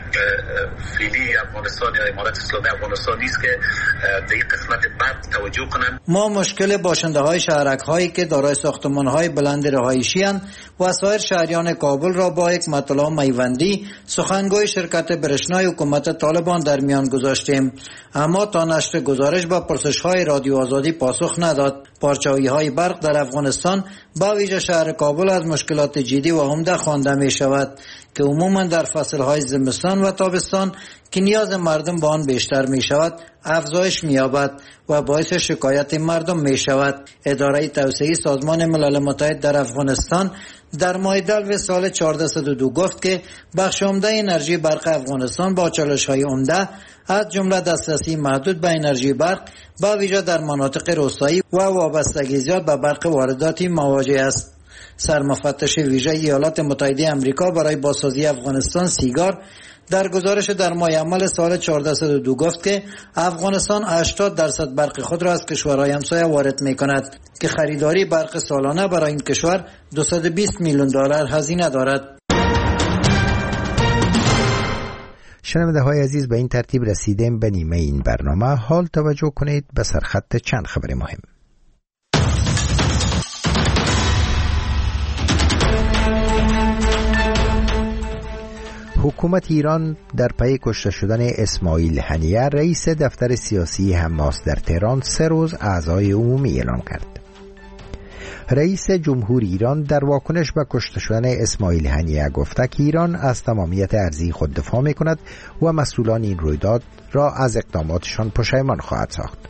فعلی افغانستان یا امارت اسلامی افغانستان نیست که به این قسمت برق توجه کنند. ما مشکل باشنده های شهرک هایی که دارای ساختمان های بلند رهایشی اند و سایر شهریان کابل را با یک مطلع میوندی سخنگوی شرکت برشنای حکومت طالبان در میان گذاشتیم، اما تا نشر گزارش با پرسش های رادیو آزادی پاسخ نداد. پرچویی های برق در افغانستان با ویژه شهر کابل از مشکلات جدی و عمده خوانده می شود که عموما در فصل های زمستان و تابستان که نیاز مردم به آن بیشتر می شود افزایش می یابد و باعث شکایت مردم می شود. اداره توسعه سازمان ملل متحد در افغانستان در ماه دلو سال 1402 گفت که بخش عمده انرژی برق افغانستان با چالش‌های عمده از جمله دسترسی محدود به انرژی برق با ویژه در مناطق روستایی و وابستگی زیاد به برق وارداتی مواجه است. سرمفتش ویژه ایالات متحده آمریکا برای بازسازی افغانستان سیگار در گزارش در ماه عمل سال 1402 گفت که افغانستان 80% برق خود را از کشورهای همسایه وارد می‌کند که خریداری برق سالانه برای این کشور 220 میلیون دلار هزینه دارد. شنونده های عزیز، به این ترتیب رسیدیم به نیمه این برنامه. حال توجه کنید به سرخط چند خبر مهم. حکومت ایران در پی کشته شدن اسماعیل هنیه رئیس دفتر سیاسی حماس در تهران 3 روز اعزای عمومی اعلام کرد. رئیس جمهور ایران در واکنش به کشته شدن اسماعیل هنیه گفته که ایران از تمامیت ارضی خود دفاع می‌کند و مسئولان این رویداد را از اقداماتشان پشیمان خواهد ساخت.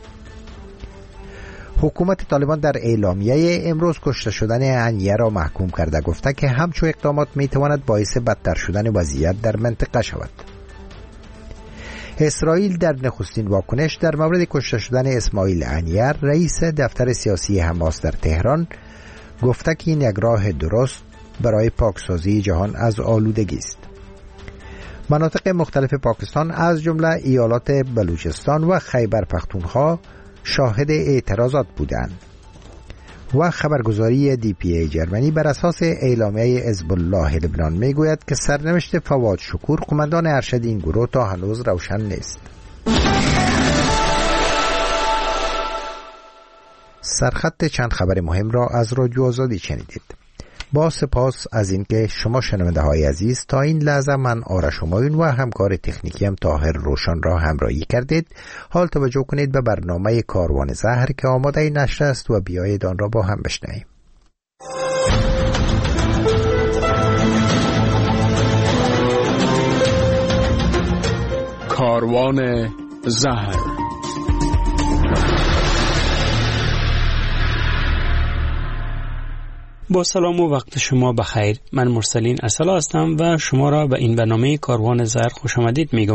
حکومت طالبان در اعلامیه امروز کشته شدن هنیه را محکوم کرده گفته که همچون اقدامات می‌تواند باعث بدتر شدن وضعیت در منطقه شود. اسرائیل در نخستین واکنش در مورد کشته شدن اسماعیل هنیه رئیس دفتر سیاسی حماس در تهران گفته که این یک راه درست برای پاکسازی جهان از آلودگی است. مناطق مختلف پاکستان از جمله ایالات بلوچستان و خیبر پختونخوا شاهد اعتراضات بودند و خبرگزاری DPA جرمنی بر اساس اعلامیه حزب الله لبنان میگوید که سرنوشت فواد شکور قماندان ارشد این گروه تا هنوز روشن نیست. سرخط چند خبر مهم را از رادیو آزادی شنیدید. با سپاس از اینکه شما شنونده های عزیز تا این لحظه من آرش همایون و همکار تکنیکیم طاهر روشن را همراهی کردید. حال توجه کنید به برنامه کاروان زهر که آماده نشر است و بیایید آن را با هم بشنویم. کاروان زهر. با سلام و وقت شما بخیر. من مرسلین ارسلا هستم و شما را به این برنامه کاروان زهر خوش آمدید میگم.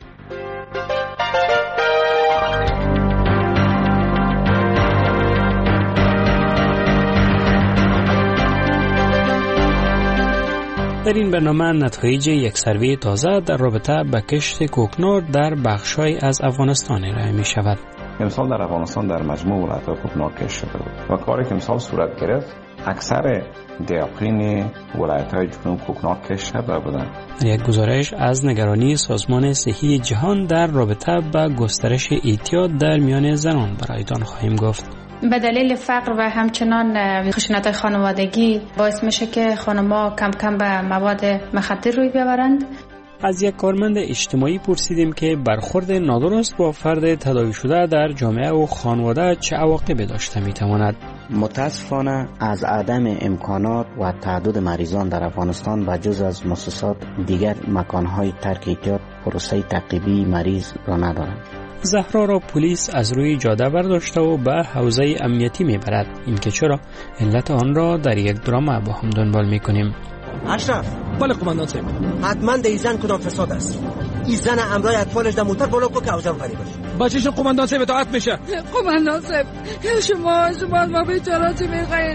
در این برنامه نتایج یک سروی تازه در رابطه با کشت کوکنار در بخش‌های از افغانستان ارائه می شود. امسال در افغانستان در مجموع ولایت‌ها کوکنار کشت شده بود و کاری که امسال صورت گرفت اکثر دیاقین ولایت‌های جنوب کوکنار کشت شده بودند. یک گزارش از نگرانی سازمان صحی جهان در رابطه با گسترش اعتیاد در میان زنان برایتان خواهیم گفت. به دلیل فقر و همچنان خشونت خانوادگی باعث میشه که خانم‌ها کم کم به مواد مخدر روی ببرند. از یک کارمند اجتماعی پرسیدیم که برخورد نادرست با فرد تداوی شده در جامعه و خانواده چه عواقبی داشته میتواند. متاسفانه از عدم امکانات و تعدد مریضان در افغانستان و جز از مؤسسات دیگر مکانهای ترک اعتیاد پروسه تعقیبی مریض را ندارند. زهرا را پلیس از روی جاده برداشته و به حوزه امنیتی میبرد. این که چرا علت آن را در یک درام با هم دنبال میکنیم. اشرف. بله قماندان صاحب. حتما در این زن کدام فساد است. این زن امرای اطفالش در موتر بالا که اوزم غریب است. بچه‌ش قماندان صاحب اطاعت میشه. قماندان صاحب شما ما بیچاره چی میخواین؟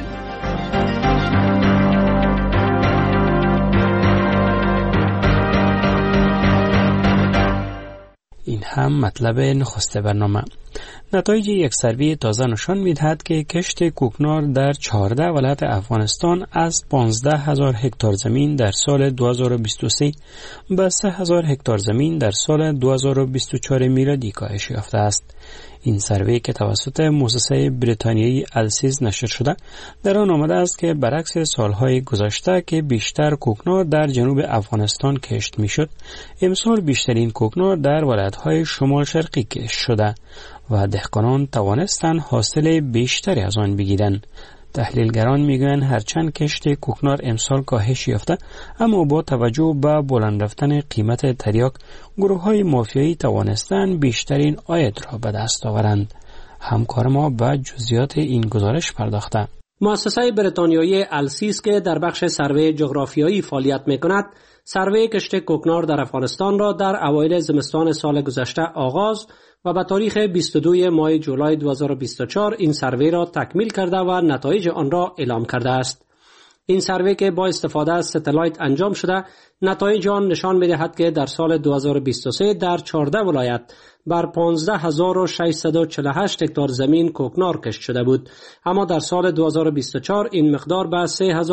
این هم مطلب نخست برنامه. نتایج یک سروی تازه نشان می‌دهد که کشت کوکنار در 14 ولایت افغانستان از 15,000 هکتار زمین در سال 2023 به 3,000 هکتار زمین در سال 2024 میلادی کاهش یافته است. این سروی که توسط مؤسسه بریتانیایی السیز نشر شده در آن آمده است که برعکس سالهای گذشته که بیشتر کوکنار در جنوب افغانستان کشت میشد، امسال بیشترین کوکنار در ولایت‌های شمال شرقی کشت شده و دهقانان توانستند حاصل بیشتری از آن بگیرند. تحلیلگران میگویند هرچند کشت کوکنار امسال کاهش یافته، اما با توجه به بلند رفتن قیمت تریاک، گروه‌های مافیایی توانستند بیشترین عاید را به دست آورند. همکار ما به جزئیات این گزارش پرداخته. مؤسسه بریتانیایی السیز که در بخش سروی جغرافیایی فعالیت می‌کند، سروی کشت کوکنار در افغانستان را در اوایل زمستان سال گذشته آغاز و به تاریخ 22 ماه جولای 2024 این سروی را تکمیل کرده و نتایج آن را اعلام کرده است. این سروی که با استفاده از ستلایت انجام شده نتایج آن نشان می‌دهد که در سال 2023 در 14 ولایت بر 15648 هکتار زمین کوکنار کشت شده بود، اما در سال 2024 این مقدار به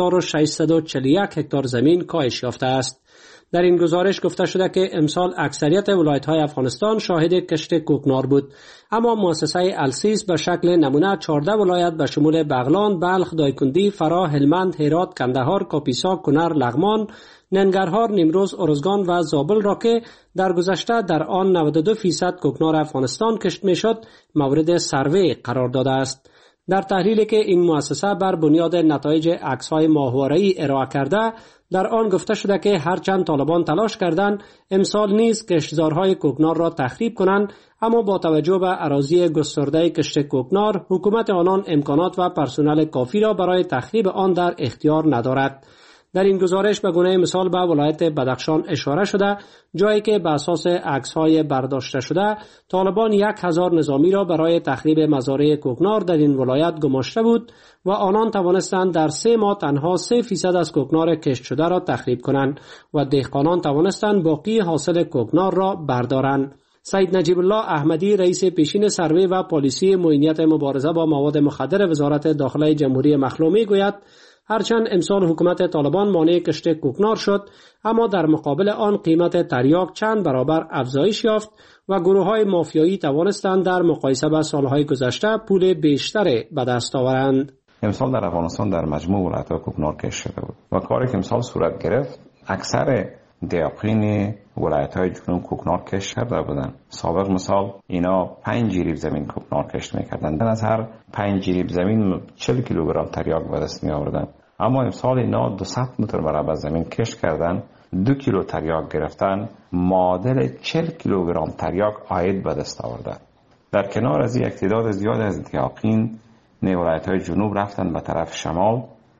3641 هکتار زمین کاهش یافته است. در این گزارش گفته شده که امسال اکثریت ولایت‌های افغانستان شاهد کشت کوکنار بود، اما مؤسسه السیس به شکل نمونه 14 ولایت به شمول بغلان، بلخ، دایکندی، فرا، هلمند، هرات، کندهار، کاپیسا، کنر، لغمان، ننگرهار، نیمروز، ارزگان و زابل را که در گذشته در آن 92% کوکنار افغانستان کشت میشد مورد سروی قرار داده است. در تحلیلی که این مؤسسه بر بنیاد نتایج عکس‌های ماهواره‌ای ارائه کرده، در آن گفته شده که هرچند طالبان تلاش کردند امسال نیز کشتزارهای کوکنار را تخریب کنند، اما با توجه به اراضی گسترده کشت کوکنار، حکومت آنان امکانات و پرسنل کافی را برای تخریب آن در اختیار ندارد. در این گزارش به گونه مثال به ولایت بدخشان اشاره شده، جایی که به اساس عکس‌های برداشته شده طالبان 1000 نظامی را برای تخریب مزارع کوکنار در این ولایت گماشته بود و آنان توانستند در 3 ماه تنها 3% از کوکنار کشت شده را تخریب کنند و دهقانان توانستند باقی حاصل کوکنار را بردارند. سید نجیب الله احمدی رئیس پیشین سروی و پالیسی معینیت مبارزه با مواد مخدر وزارت داخله جمهوری مخلومی گوید هرچند امسال حکومت طالبان مانع کشت کوکنار شد، اما در مقابل آن قیمت تریاک چند برابر افزایش یافت و گروه‌های مافیایی توانستند در مقایسه با سالهای گذشته پول بیشتری به دست آورند. امسال در افغانستان در مجموع ولایت‌ها کوکنار کشت شده بود و کاری که امسال صورت گرفت اکثر دیاقین ولایت‌های جنوب کوکنار کشت کرده بودند. سابق مثال اینا 5 جریب زمین کوکنار کشت می‌کردند. از هر 5 جریب زمین 40 کیلوگرم تریاک به دست می‌آوردند. اما امسال اینا 200 متر مربع زمین کشت کردند، 2 کیلو تریاک گرفتن، معادل 40 کیلوگرم تریاک عاید به دست آوردند. در کنار از این تعداد زیاد از دیاقین ولایت‌های جنوب رفتن به طرف شمال،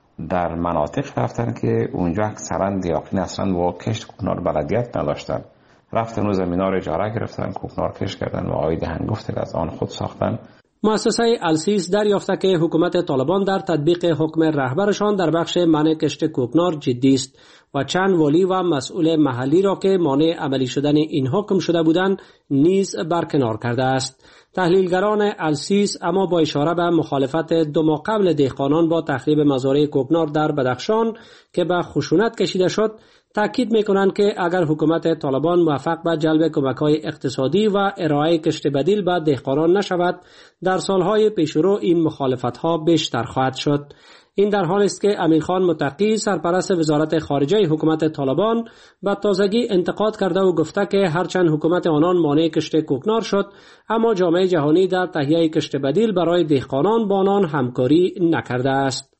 در مناطق رفتن که اونجا اکثرا دیاقین اصلا با کشت کوکنار بلدیت نداشتن، رفتن و زمینا رو اجاره گرفتن، کوکنار کشت کردن و عاید هنگفتی از آن خود ساختن. مؤسسه السیس دریافته که حکومت طالبان در تطبیق حکم رهبرشان در بخش منع کشت کوکنار جدی است و چند والی و مسئول محلی را که مانع عملی شدن این حکم شده بودند نیز برکنار کرده است. تحلیلگران السیس اما با اشاره به مخالفت 2 ماه قبل دهقانان با تخریب مزارع کوکنار در بدخشان که به خشونت کشیده شد تاکید می‌کنند که اگر حکومت طالبان موفق به جلب کمک‌های اقتصادی و ارائه کشت بدیل به دهقانان نشود، در سالهای پیشرو این مخالفت‌ها بیشتر خواهد شد. این در حالی است که امیرخان متقی سرپرست وزارت خارجه حکومت طالبان به تازگی انتقاد کرده و گفته که هرچند حکومت آنان مانع کشت کوکنار شد، اما جامعه جهانی در تهیه کشت بدیل برای دهقانان با آنان همکاری نکرده است.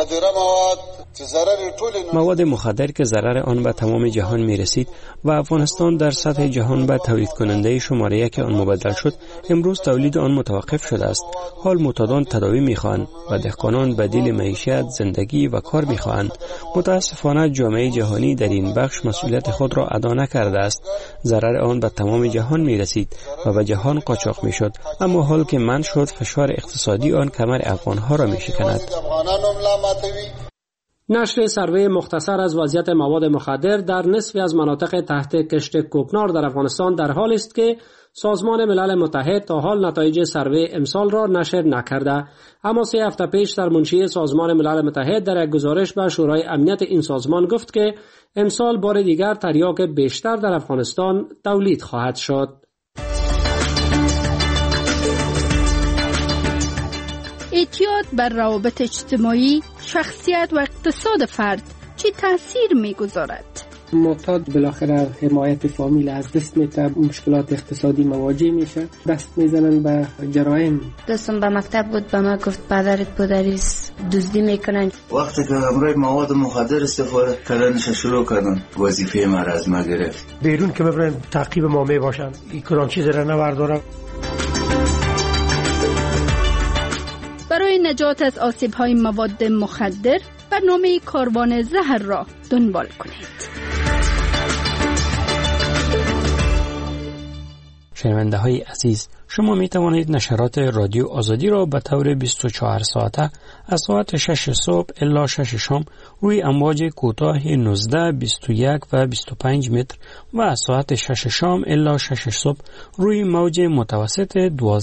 مواد مخدر که ضرر آن به تمام جهان می رسید و افغانستان در سطح جهان به تولید کننده شماره 1 آن مبدل شد، امروز تولید آن متوقف شده است. حال معتادان تداوی می خواهند و دهقانان بدیل معیشت، زندگی و کار می خواهند. متاسفانه جامعه جهانی در این بخش مسئولیت خود را ادا نکرده است. ضرر آن به تمام جهان می رسید و به جهان قاچاق می شد، اما حال که منع شد فشار اقتصادی آن کمر افغانها را می شکند. نشر سروی مختصر از وضعیت مواد مخدر در نصفی از مناطق تحت کشت کوکنار در افغانستان در حال است که سازمان ملل متحد تا حال نتایج سروی امسال را نشر نکرده، اما 3 هفته پیش سرمنشی سازمان ملل متحد در یک گزارش به شورای امنیت این سازمان گفت که امسال بار دیگر تریاک بیشتر در افغانستان تولید خواهد شد. اعتیاد بر روابط اجتماعی، شخصیت و اقتصاد فرد چه تأثیر می‌گذارد؟ معتاد بالاخره حمایت فامیل از دست میده، مشکلات اقتصادی مواجه میشه، دست میزنن به جرایم. دوستم به مکتب بود به ما گفت پدرت پدریس دزدی میکنن. وقتی که همراه مواد مخدر استفاده کردنش شروع کردن وظیفه ما از ما گرفت. بیرون که ببرن تعقیب ما میباشن، این کلان چیز را نبردارن. برای نجات از آسیب‌های مواد مخدر برنامه کاروان زهر را دنبال کنید. شنونده های عزیز، شما می توانید نشرات رادیو آزادی را به طور 24 ساعته از ساعت 6 صبح الی 6 شام روی امواج کوتاه 19, 21 و 25 متر و از ساعت 6 شام الی 6 صبح روی موج متوسط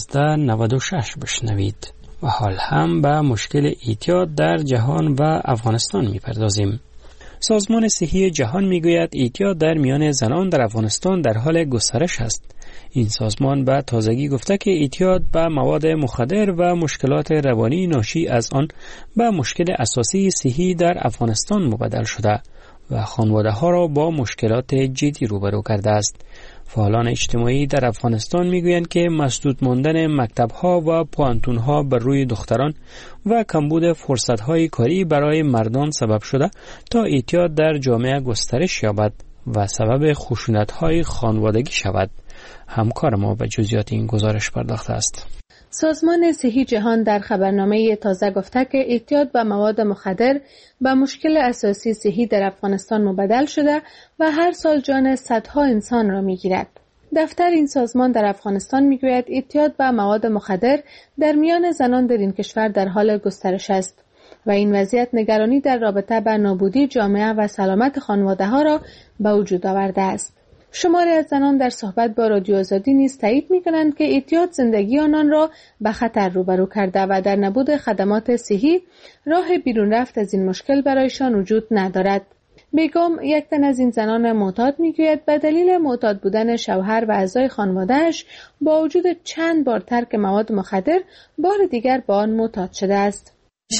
1296 بشنوید. و حال هم به مشکل اعتیاد در جهان و افغانستان می پردازیم. سازمان صحی جهان می گوید اعتیاد در میان زنان در افغانستان در حال گسترش است. این سازمان به تازگی گفته که اعتیاد به مواد مخدر و مشکلات روانی ناشی از آن به مشکل اساسی صحی در افغانستان مبدل شده و خانواده ها را با مشکلات جدی روبرو کرده است. فعالان اجتماعی در افغانستان میگویند که مسدود ماندن مکتب‌ها و پوانتون‌ها بر روی دختران و کمبود فرصت‌های کاری برای مردان سبب شده تا اعتیاد در جامعه گسترش یابد و سبب خشونت‌های خانوادگی شود. همکار ما به جزئیات این گزارش پرداخته است. سازمان صحی جهان در خبرنامه تازه گفته که اعتیاد به مواد مخدر به مشکل اساسی صحی در افغانستان مبدل شده و هر سال جان صدها انسان را میگیرد. دفتر این سازمان در افغانستان میگوید اعتیاد به مواد مخدر در میان زنان در این کشور در حال گسترش است و این وضعیت نگرانی در رابطه با نابودی جامعه و سلامت خانواده ها را به وجود آورده است. شماری از زنان در صحبت با رادیو آزادی نیز تایید می‌کنند که اعتیاد زندگی آنان را به خطر روبرو کرده و در نبود خدمات صحی راه بیرون رفت از این مشکل برایشان وجود ندارد. بیگم یک تن از این زنان معتاد میگوید به دلیل معتاد بودن شوهر و اعضای خانواده‌اش با وجود چند بار ترک مواد مخدر بار دیگر به آن معتاد شده است.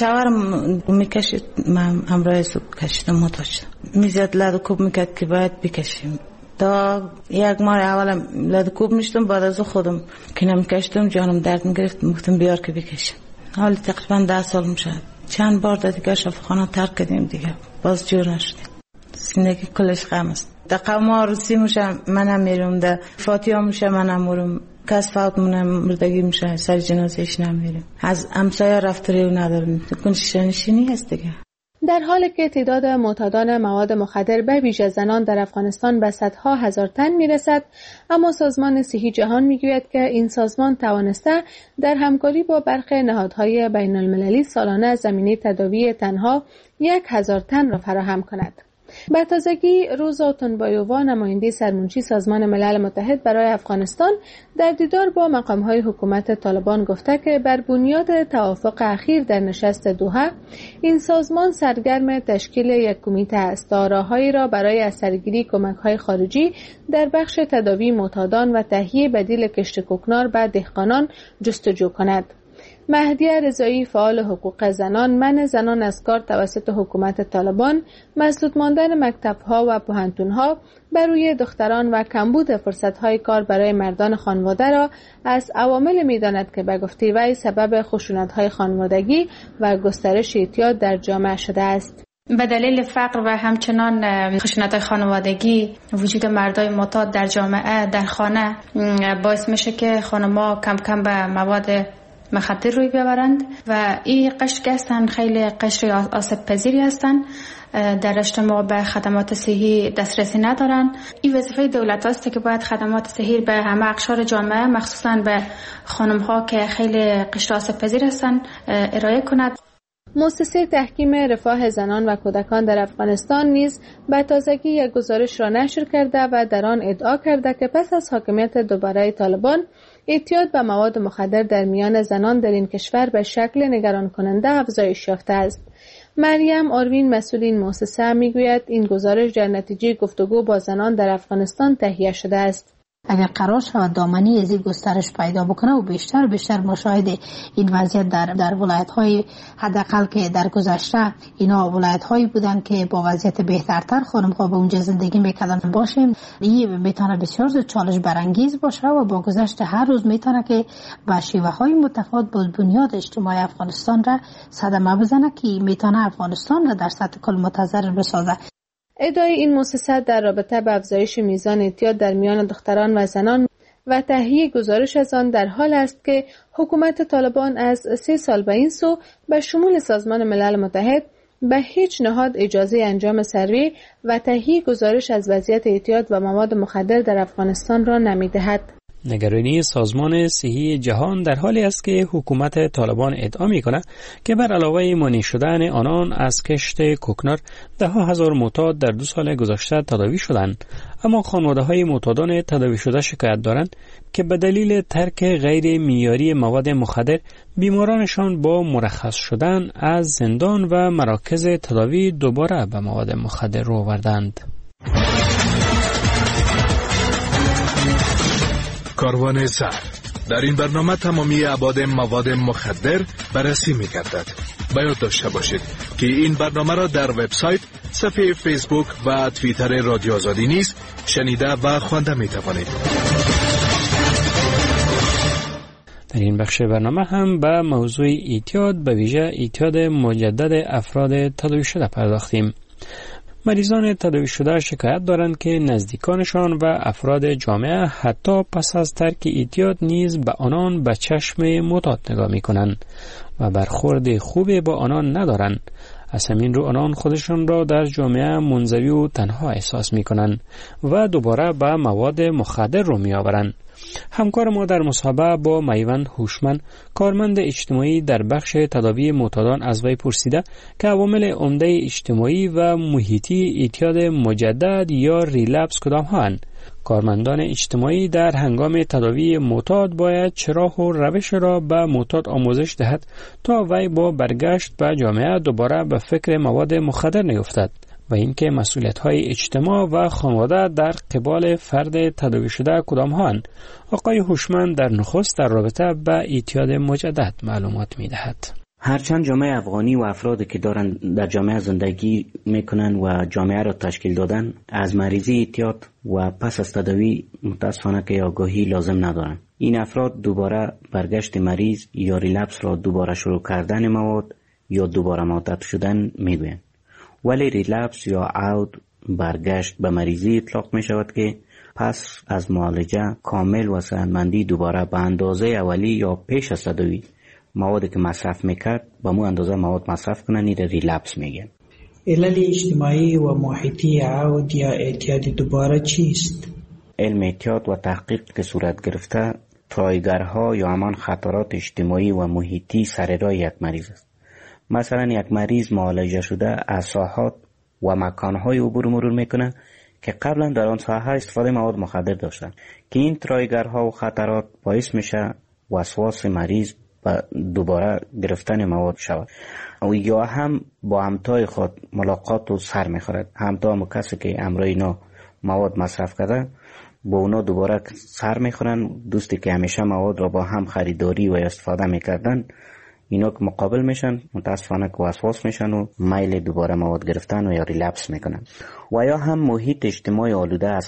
شوهرم میکشید، من همراه صبح کشیدم، معتاد شدم. میزد لد و کوب میکرد که باید بکشیم. تا یک ماه اولم لد کوب میشتم، بعد از خودم کنم میکشتم، جانم درد میگرفت، گفتم بیار که بکشم. حالا تقریبا 10 سال میشه. چند بار دیگه شفاخانه ترک کردیم دیگه، باز جور نشدیم. زندگی کلش غم است. دقیقا ما روسی میشه منم میرم، ده فاتحه میشه منم میرم، کس فوت مونه مردگی میشه سر جنازهش نمیریم. از همسایه رفتاری نداریم، کنش نشینی هست دیگه. در حالی که تعداد معتادان مواد مخدر به ویژه زنان در افغانستان به صدها هزار تن میرسد، اما سازمان صحی جهان میگوید که این سازمان توانسته در همکاری با برخی نهادهای بین المللی سالانه زمینه تداوی تنها 1000 تن را فراهم کند. به تازگی روزا تنبایووا، نماینده سرمنشی سازمان ملل متحد برای افغانستان، در دیدار با مقام‌های حکومت طالبان گفته که بر بنیاد توافق اخیر در نشست دوحه، این سازمان سرگرم تشکیل یک کمیته است تا راههایی را برای اثرگیری کمک‌های خارجی در بخش تداوی معتادان و تهیه بدیل کشت کوکنار به دهقانان جستجو کند. مهدیه رضایی، فعال حقوق زنان، منع زنان از کار توسط حکومت طالبان، مسدود ماندن مکتب‌ها و پوهنتون‌ها بر روی دختران و کمبود فرصت‌های کار برای مردان خانواده را از عوامل می‌داند که به گفته وی سبب خشونت‌های خانوادگی و گسترش اعتیاد در جامعه شده است. به دلیل فقر و همچنان خشونت‌های خانوادگی، وجود مردای معتاد در جامعه در خانه باعث میشه که خانم‌ها کم کم به مواد مخدر روی ببرند و این قشر که هستن خیلی قشر آسیب پذیری هستن، در اجتماع به خدمات صحی دسترسی ندارن. این وظیفه دولت است که باید خدمات صحی به همه اقشار جامعه، مخصوصا به خانم ها که خیلی قشر آسیب پذیر هستن، ارائه کند. مؤسسه تحکیم رفاه زنان و کودکان در افغانستان نیز به تازگی یک گزارش را نشر کرده و در آن ادعا کرده که پس از حاکمیت دوباره طالبان، اعتیاد به مواد مخدر در میان زنان در این کشور به شکل نگران کننده افزایش یافته است. مریم آروین، مسئول این مؤسسه، میگوید این گزارش در نتیجه گفتگو با زنان در افغانستان تهیه شده است. اگر قرار شود دامنی از این گسترش پیدا بکنه و بیشتر مشاهده این وضعیت در ولایت‌های، حداقل که در گذشته اینا ولایت‌هایی بودن که با وضعیت بهترتر خانم‌ها به اونجا زندگی می‌کردن باشیم، این میتونه بسیار چالش برانگیز باشه و با گذشت هر روز میتونه که با شیوه‌های متفاوت با بنیاد اجتماعی افغانستان را صدمه بزنه که میتونه افغانستان را در سطح کل متضرر بسازه. ادعای این مؤسسه در رابطه با افزایش میزان اعتیاد در میان دختران و زنان و تهیه گزارش از آن در حال است که حکومت طالبان از 3 سال به این سو به شمول سازمان ملل متحد به هیچ نهاد اجازه انجام سروی و تهیه گزارش از وضعیت اعتیاد و مواد مخدر در افغانستان را نمی‌دهد. نگرانی سازمان صحی جهان در حالی است که حکومت طالبان ادعا می‌کند که بر علاوه مانع شدن آنان از کشت کوکنار ده‌ها هزار معتاد در 2 سال گذشته تداوی شدند، اما خانواده‌های معتادان تداوی شده شکایت دارند که به دلیل ترک غیر معیاری مواد مخدر بیمارانشان با مرخص شدن از زندان و مراکز تداوی دوباره به مواد مخدر رو آوردند. کاروان زر. در این برنامه تمامی ابعاد مواد مخدر بررسی می‌گردد. باید داشته باشید که این برنامه را در وبسایت، صفحه فیسبوک و توییتر رادیو آزادی نیز شنیده و خوانده می‌توانید. در این بخش برنامه هم به موضوع اعتیاد، به ویژه اعتیاد مجدد افراد تداوی شده پرداختیم. مریضان تداوی شده شکایت دارند که نزدیکانشان و افراد جامعه حتی پس از ترک اعتیاد نیز به آنان به چشم معتاد نگاه می‌کنند و برخورد خوبی با آنان ندارند. از همین رو آنان خودشان را در جامعه منزوی و تنها احساس می‌کنند و دوباره به مواد مخدر رو می‌آورند. همکار ما در مصاحبه با میوند هوشمند، کارمند اجتماعی در بخش تداوی معتادان، از وی پرسیده که عوامل عمده اجتماعی و محیطی اعتیاد مجدد یا ریلپس کدام هستند. کارمندان اجتماعی در هنگام تداوی معتاد باید چه راه و روش را به معتاد آموزش دهد تا وی با برگشت به جامعه دوباره به فکر مواد مخدر نیفتد و اینکه مسئولیت‌های اجتماع و خانواده در قبال فرد تداوی شده کدام هستند. آقای هوشمند در نخست در رابطه با اعتیاد مجدد معلومات می‌دهد. هرچند جامعه افغانی و افرادی که دارن در جامعه زندگی میکنن و جامعه را تشکیل دادن از مریضی اعتیاد و پس از تداوی متاسفانه که آگاهی لازم ندارن. این افراد دوباره برگشت مریض یا ریلپس را دوباره شروع کردن مواد یا دوباره معتاد شدن میگوین. ولی ریلپس یا عود برگشت به مریضی اطلاق می شود که پس از معالجه کامل و صحتمندی دوباره به اندازه اولی یا پیش از تداوی موادی که مصرف میکرد به مو اندازه مواد مصرف کنن، این ریلپس میگن. علل اجتماعی و محیطی عود یا اعتیاد دوباره چیست؟ علم اعتیاد و تحقیق که صورت گرفته ترایگرها یا همان خطرات اجتماعی و محیطی سر راه یک مریض است. مثلا یک مریض معالجه شده از ساحات و مکانهای عبور مرور میکنه که قبلا در آن ساحه استفاده مواد مخدر داشتن که این ترایگرها و خطرات باعث میشه وسواس مریض و دوباره گرفتن مواد شود و یا هم با همتای خود ملاقات و سر میخورد. همتا هم کسی که امرای اینا مواد مصرف کرده با اونا دوباره سر میخورن. دوستی که همیشه مواد را با هم خریداری و استفاده میکردن اینا که مقابل میشن متاسفانه که وسواس میشن و میل دوباره مواد گرفتن و یا ریلپس میکنن. و یا هم محیط اجتماعی آلوده از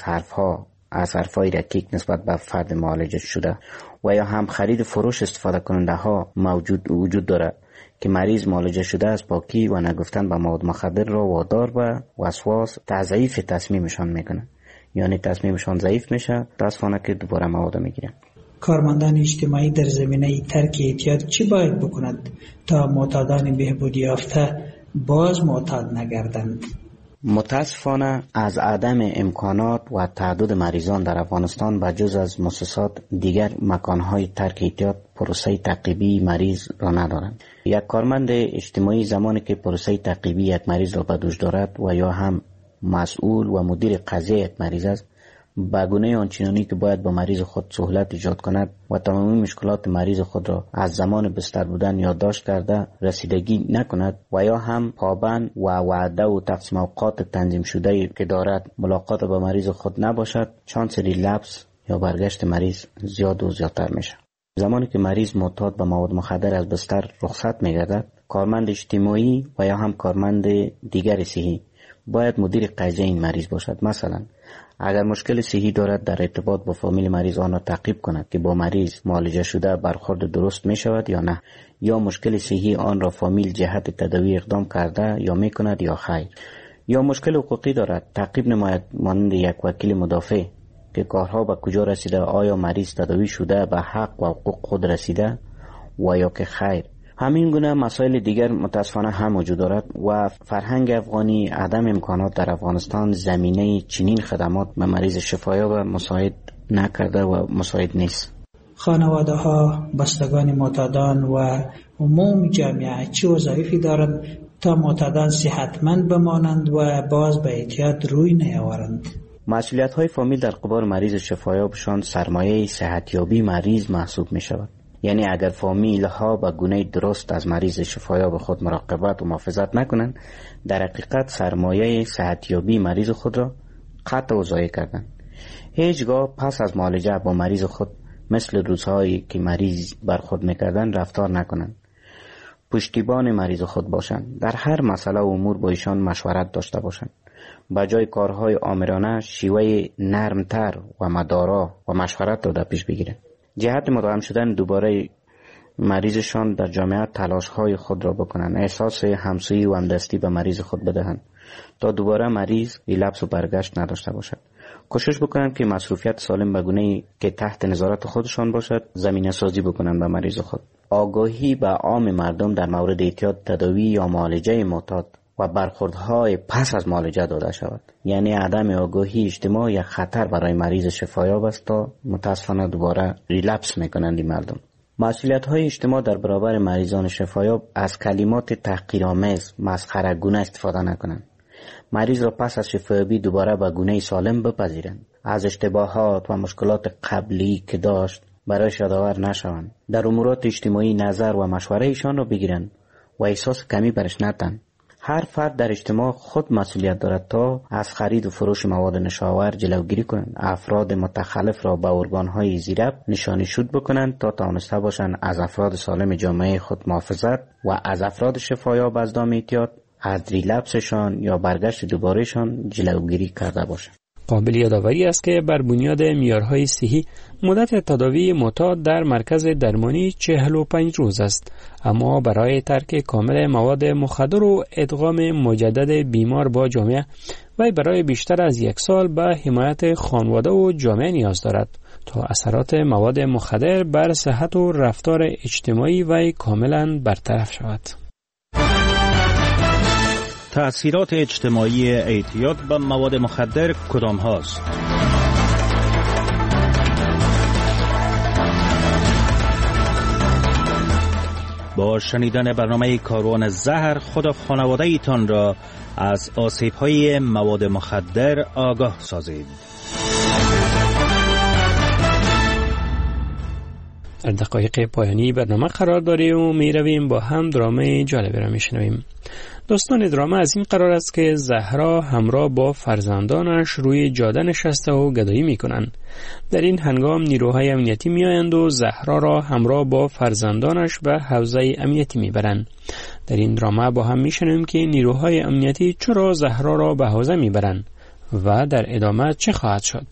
حرفهای رکیک نسبت به فرد معالجه شده و یا هم خرید فروش استفاده کننده ها وجود داره که مریض معالجه شده از پاکی و نگفتن به مواد مخدر را وادار به وسواس تضعیف تصمیمشان میکنه، یعنی تصمیمشان ضعیف میشه، متاسفانه که دوباره مواد میگیرن. کارمندان اجتماعی در زمینه ترک اعتیاد چی باید بکنند تا معتادان بهبودی یافته باز معتاد نگردند؟ متاسفانه از عدم امکانات و تعدد مریضان در افغانستان به جز از مؤسسات دیگر مکانهای ترک اعتیاد پروسه تعقیبی مریض را ندارند. یک کارمند اجتماعی زمانی که پروسه تعقیبی یک مریض را به دوش دارد و یا هم مسئول و مدیر قضیه یک مریض است، به گونه آنچنانی که باید با مریض خود سهولت ایجاد کند و تمامی مشکلات مریض خود را از زمان بستر بودن یادداشت کرده رسیدگی نکند و یا هم پابند و وعده و تقسیم اوقات تنظیم شده که دارد ملاقات با مریض خود نباشد، شانس ریلپس یا برگشت مریض زیاد و زیادتر میشه. زمانی که مریض معتاد به مواد مخدر از بستر رخصت میگردد، کارمند اجتماعی و یا هم کارمند دیگر صحی باید مدیر قضیه این مریض باشد. مثلا اگر مشکل صحی دارد در ارتباط با فامیل مریض آن را تعقیب کند که با مریض معالجه شده برخورد درست می شود یا نه، یا مشکل صحی آن را فامیل جهت تداوی اقدام کرده یا می کند یا خیر، یا مشکل حقوقی دارد تعقیب نماید مانند یک وکیل مدافع که کارها به کجا رسیده، آیا مریض تداوی شده به حق و حقوق خود رسیده و یا که خیر. همین گونه مسائل دیگر متاسفانه هم وجود دارد و فرهنگ افغانی عدم امکانات در افغانستان زمینه چنین خدمات به مریض شفایاب مساعد نکرده و مساعد نیست. خانواده ها، بستگان معتادان و عموم جامعه چه وظایفی دارند تا معتادان صحتمند بمانند و باز به اعتیاد روی نیاورند؟ مسئولیت های فامیل در قبال مریض شفایابشان سرمایه صحتیابی مریض محسوب می شود. یعنی اگر فامیل ها به گونه درست از مریض شفایاب خود مراقبت و محافظت نکنند، در حقیقت سرمایه صحتیابی مریض خود را قطع و ضایع کردند. هیچگاه پس از معالجه با مریض خود مثل روزهایی که مریض بر خود میکردن رفتار نکنند. پشتیبان مریض خود باشند. در هر مسئله و امور با ایشان مشورت داشته باشند. بجای کارهای آمرانه شیوه نرمتر و مدارا و مشورت را در پیش بگیرند. جهت مداوم شدن دوباره مریضشان در جامعه تلاشهای خود را بکنند. احساس همسویی و همدستی به مریض خود بدهند تا دوباره مریض ریلپس و برگشت نداشته باشد. کوشش بکنند که مصروفیت سالم به گونه‌ای که تحت نظارت خودشان باشد زمینه سازی بکنند به مریض خود. آگاهی به عام مردم در مورد اعتیاد، تداوی یا معالجه معتاد و برخوردهای پس از معالجه داده شود. یعنی عدم آگاهی اجتماع یک خطر برای مریض شفایاب است تا متاسفانه دوباره ریلپس میکنند این مردم. مسئولیت‌های اجتماع در برابر مریضان شفایاب از کلمات تحقیرآمیز، مسخره‌گونه استفاده نکنند. مریض را پس از شفایابی دوباره به گونه سالم بپذیرند. از اشتباهات و مشکلات قبلی که داشت برایش یادآور نشوند. در امورات اجتماعی نظر و مشوره ایشان را بگیرند و احساس کمی برش ندهند. هر فرد در اجتماع خود مسئولیت دارد تا از خرید و فروش مواد نشاور جلوگیری کنند. افراد متخلف را به ارگان‌های زیرب نشانی شود بکنند تا توانسته باشند از افراد سالم جامعه خود محافظت و از افراد شفایاب از دام اعتیاد، از ریلپسشان یا برگشت دوبارهشان جلوگیری کرده باشند. قابل یادآوری است که بر بنیاد معیارهای صحی مدت تداوی معتاد در مرکز درمانی 45 روز است، اما برای ترک کامل مواد مخدر و ادغام مجدد بیمار با جامعه وی برای بیشتر از 1 سال به حمایت خانواده و جامعه نیاز دارد تا اثرات مواد مخدر بر صحت و رفتار اجتماعی وی کاملا برطرف شود. تأثیرات اجتماعی اعتیاد به مواد مخدر کدام هاست؟ با شنیدن برنامه کاروان زهر خود و خانواده ایتان را از آسیب‌های مواد مخدر آگاه سازید. در دقایق پایانی برنامه قرار داریم و می رویم با هم درامه جالبی را می شنویم. داستان درامه از این قرار است که زهرا همراه با فرزندانش روی جاده نشسته و گدایی می کنند. در این هنگام نیروهای امنیتی می آیند و زهرا را همراه با فرزندانش به حوزه امنیتی می برند. در این درامه با هم می شنویم که نیروهای امنیتی چرا زهرا را به حوزه می برند و در ادامه چه خواهد شد.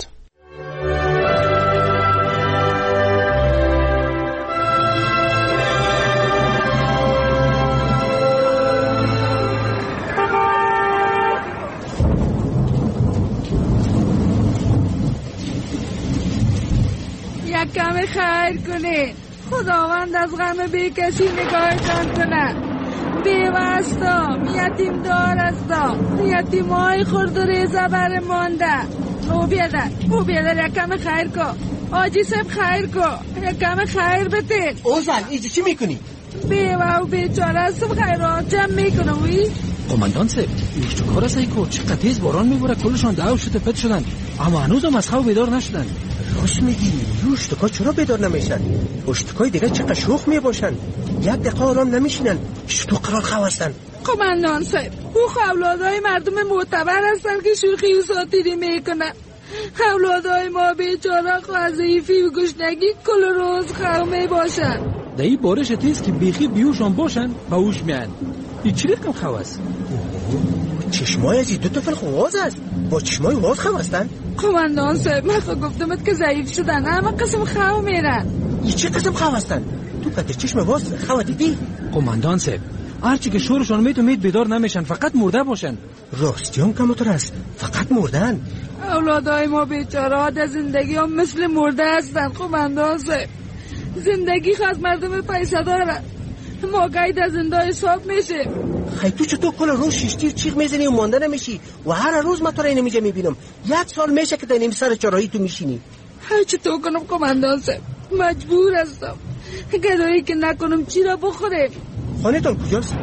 کم خیر کنه. خداوند از غم بی کسی نگاهتان کنه. بیوستا یتیم دار استا یتیم های خورد و ریزه بر مانده. او بیادر یک کم خیر کن. آجی سب خیر کن. یک کم خیر بده. اوزن ایجا چی میکنی؟ بیوه و بیچاره سب خیرات جمع میکنه وی. قماندان سب ایشتو کار سایکو چقدر تیز باران میبوره کلشان دعو شده پت شدن اما هنوز هم از خواب بیدار نشدن. راست میگی روشتکا چرا بیدار نمیشن؟ روشتکای دیگه چقدر شوخ میباشن. 1 دقیقه آرام نمیشینن. چطور قرار خواه هستن؟ قماندان صاحب او اولادای مردم معتبر هستن که شوخی و ساتیری میکنن. اولادای ما بیچاره خواه ضعیفی و گشنگی کل روز خواه میباشن. در این بارش تیز که بیخی بیوشان باشن با اوش میان. این چی رقم خواه است؟ چشمای از این 2 تا فرق واز است. با چشمای واز خواه هستن؟ قماندان صاحب من خود گفتمت که ضعیف شدن اما قسم خواه میرن. این چه قسم خواه هستن؟ تو که چشم واز خواه دیدی؟ قماندان صاحب هرچی که شورشان مید بیدار نمیشن فقط مرده باشن. راستی هم کمتر است فقط مردن. اولادای ما بیچاره در زندگی هم مثل مرده هستن. قماندان صاحب زندگی خواست مردم پیسه داره ما گاهی در زنده حساب میشه. خیلی تو چطور کل روز شیشتیر چیغ میزنی و مانده نمیشی و هر روز من تو را نمیجه میبینم. 1 سال میشه که در نیم سر چراهی تو میشینی. هرچی تو کنم قماندان صاحب، مجبور هستم. گدایی که نکنم چی را بخوریم. خانه تان کجاست؟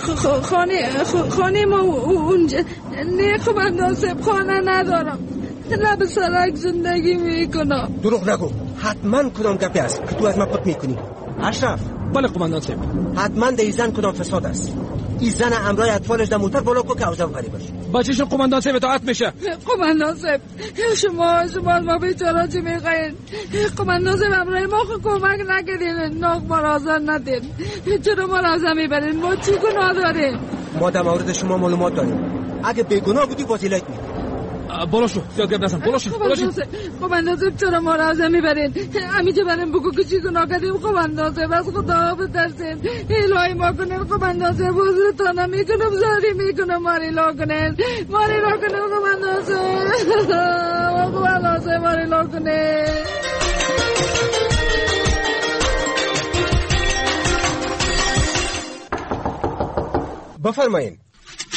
خانه ما اونجا. نه قماندان صاحب، خانه ندارم، لب سرک زندگی میکنم. دروغ نگو، حتما کدام گپی است که تو از من پت میکنی. اشرف. بله قماندان صاحب. حتما در زن کدام فساد است. این زن امرای اطفالش در موتر بالا کو که اوزا غریب باشه. بچه‌شون قماندان صاحب اطاعت میشه. قماندان صاحب، شما ما بیچاره چی میخواین؟ قماندان صاحب امرای ما کمک نکردین، ناک ما را آزار ندین. چرا ما را آزار میبرین؟ ما چی گناه داریم؟ ما در مورد شما معلومات داریم. اگه بیگناه بودی وسیلت میکنیم. بالا شو، زیاد گپ نزن. بالا شو. قماندان صاحب چرا ما را آزار میبرین؟ امیجا بریم بگو که چی گناه کردیم. قماندان صاحب از خدا بترسین، الهی ما کنین. قماندان صاحب حضورتان میکنم، زاری میکنم، ماری لا کنین، ماری لا کنین. قماندان صاحب ماری لا کنین. بفرمایین.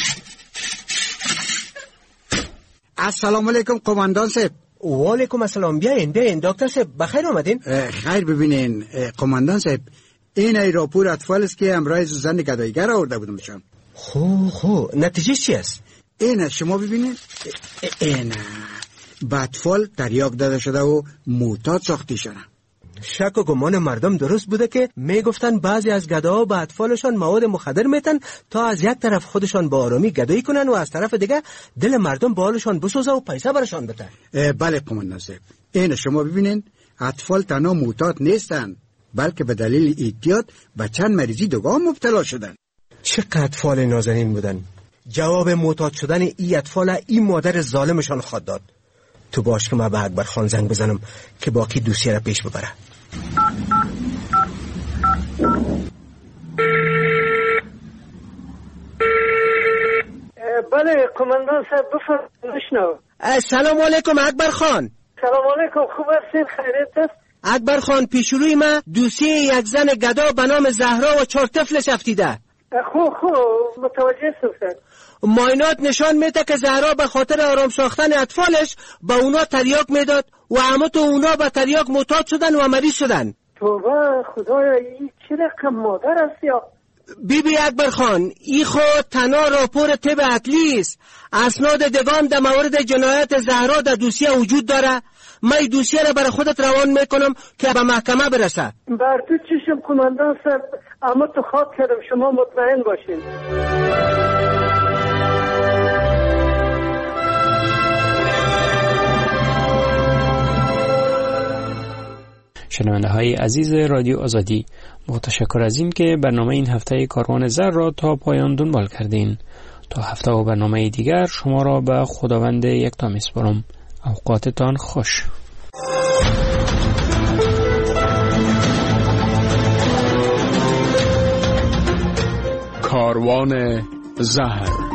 السلام علیکم قماندان صاحب. و علیکم السلام. بیاین دکتر صاحب، بخیر اومدین. خیر. ببینین قماندان صاحب، این ای راپور اطفال است که امرای زن گداییگر آورده بودمشان. خو نتیجه چی است؟ این شما ببینین، این به اطفال تریاک داده شده و معتاد ساخته شده. شک و گمان مردم درست بوده که میگفتن بعضی از گداها به اطفالشان مواد مخدر میتن تا از یک طرف خودشان با آرامی گدایی کنن و از طرف دیگه دل مردم به حالشان بسوزه و پیسه برشان بده. بله قماندان صاحب، این شما ببینین اطفال تنها معتاد نیستن، بلکه به دلیل اعتیاد به چند مریضی دیگه مبتلا شدن. چقدر اطفال نازنین بودن. جواب معتاد شدن این اطفال این مادر ظالمشان خواهد داد. تو باش که من به اکبر خان زنگ بزنم که باقی دوسیه را پیش ببره. بله قماندان صاحب، بفرمایید. سلام علیکم اکبر خان. سلام علیکم، خوب هستین؟ خیریت است؟ اکبر خان، پیش روی ما دوسیه یک زن گدا به نام زهرا و 4 طفلش افتیده. خوب متوجه شدم. معاینات نشان میده که زهرا به خاطر آرام ساختن اطفالش به اونا تریاک میداد و همه اونا به تریاک معتاد شدن و مریض شدن. توبه خدایا، این چه رقم مادر است یا؟ بی اکبر خان، ای خود تنها راپور طب اصلی است. اسناد دگام در مورد جنایت زهرا در دوسیه وجود داره. من این دوسیه را برای خودت روان میکنم که به محکمه برسه. بر تو چشم قماندان صاحب، اما تو خواب کردم، شما مطمئن باشین. شنونده های عزیز رادیو آزادی، متشکر از این که برنامه این هفته کاروان زر را تا پایان دنبال کردین. تا هفته و برنامه دیگر شما را به خداوند یکتا میسپارم. اوقاتتان خوش. کاروان زهر.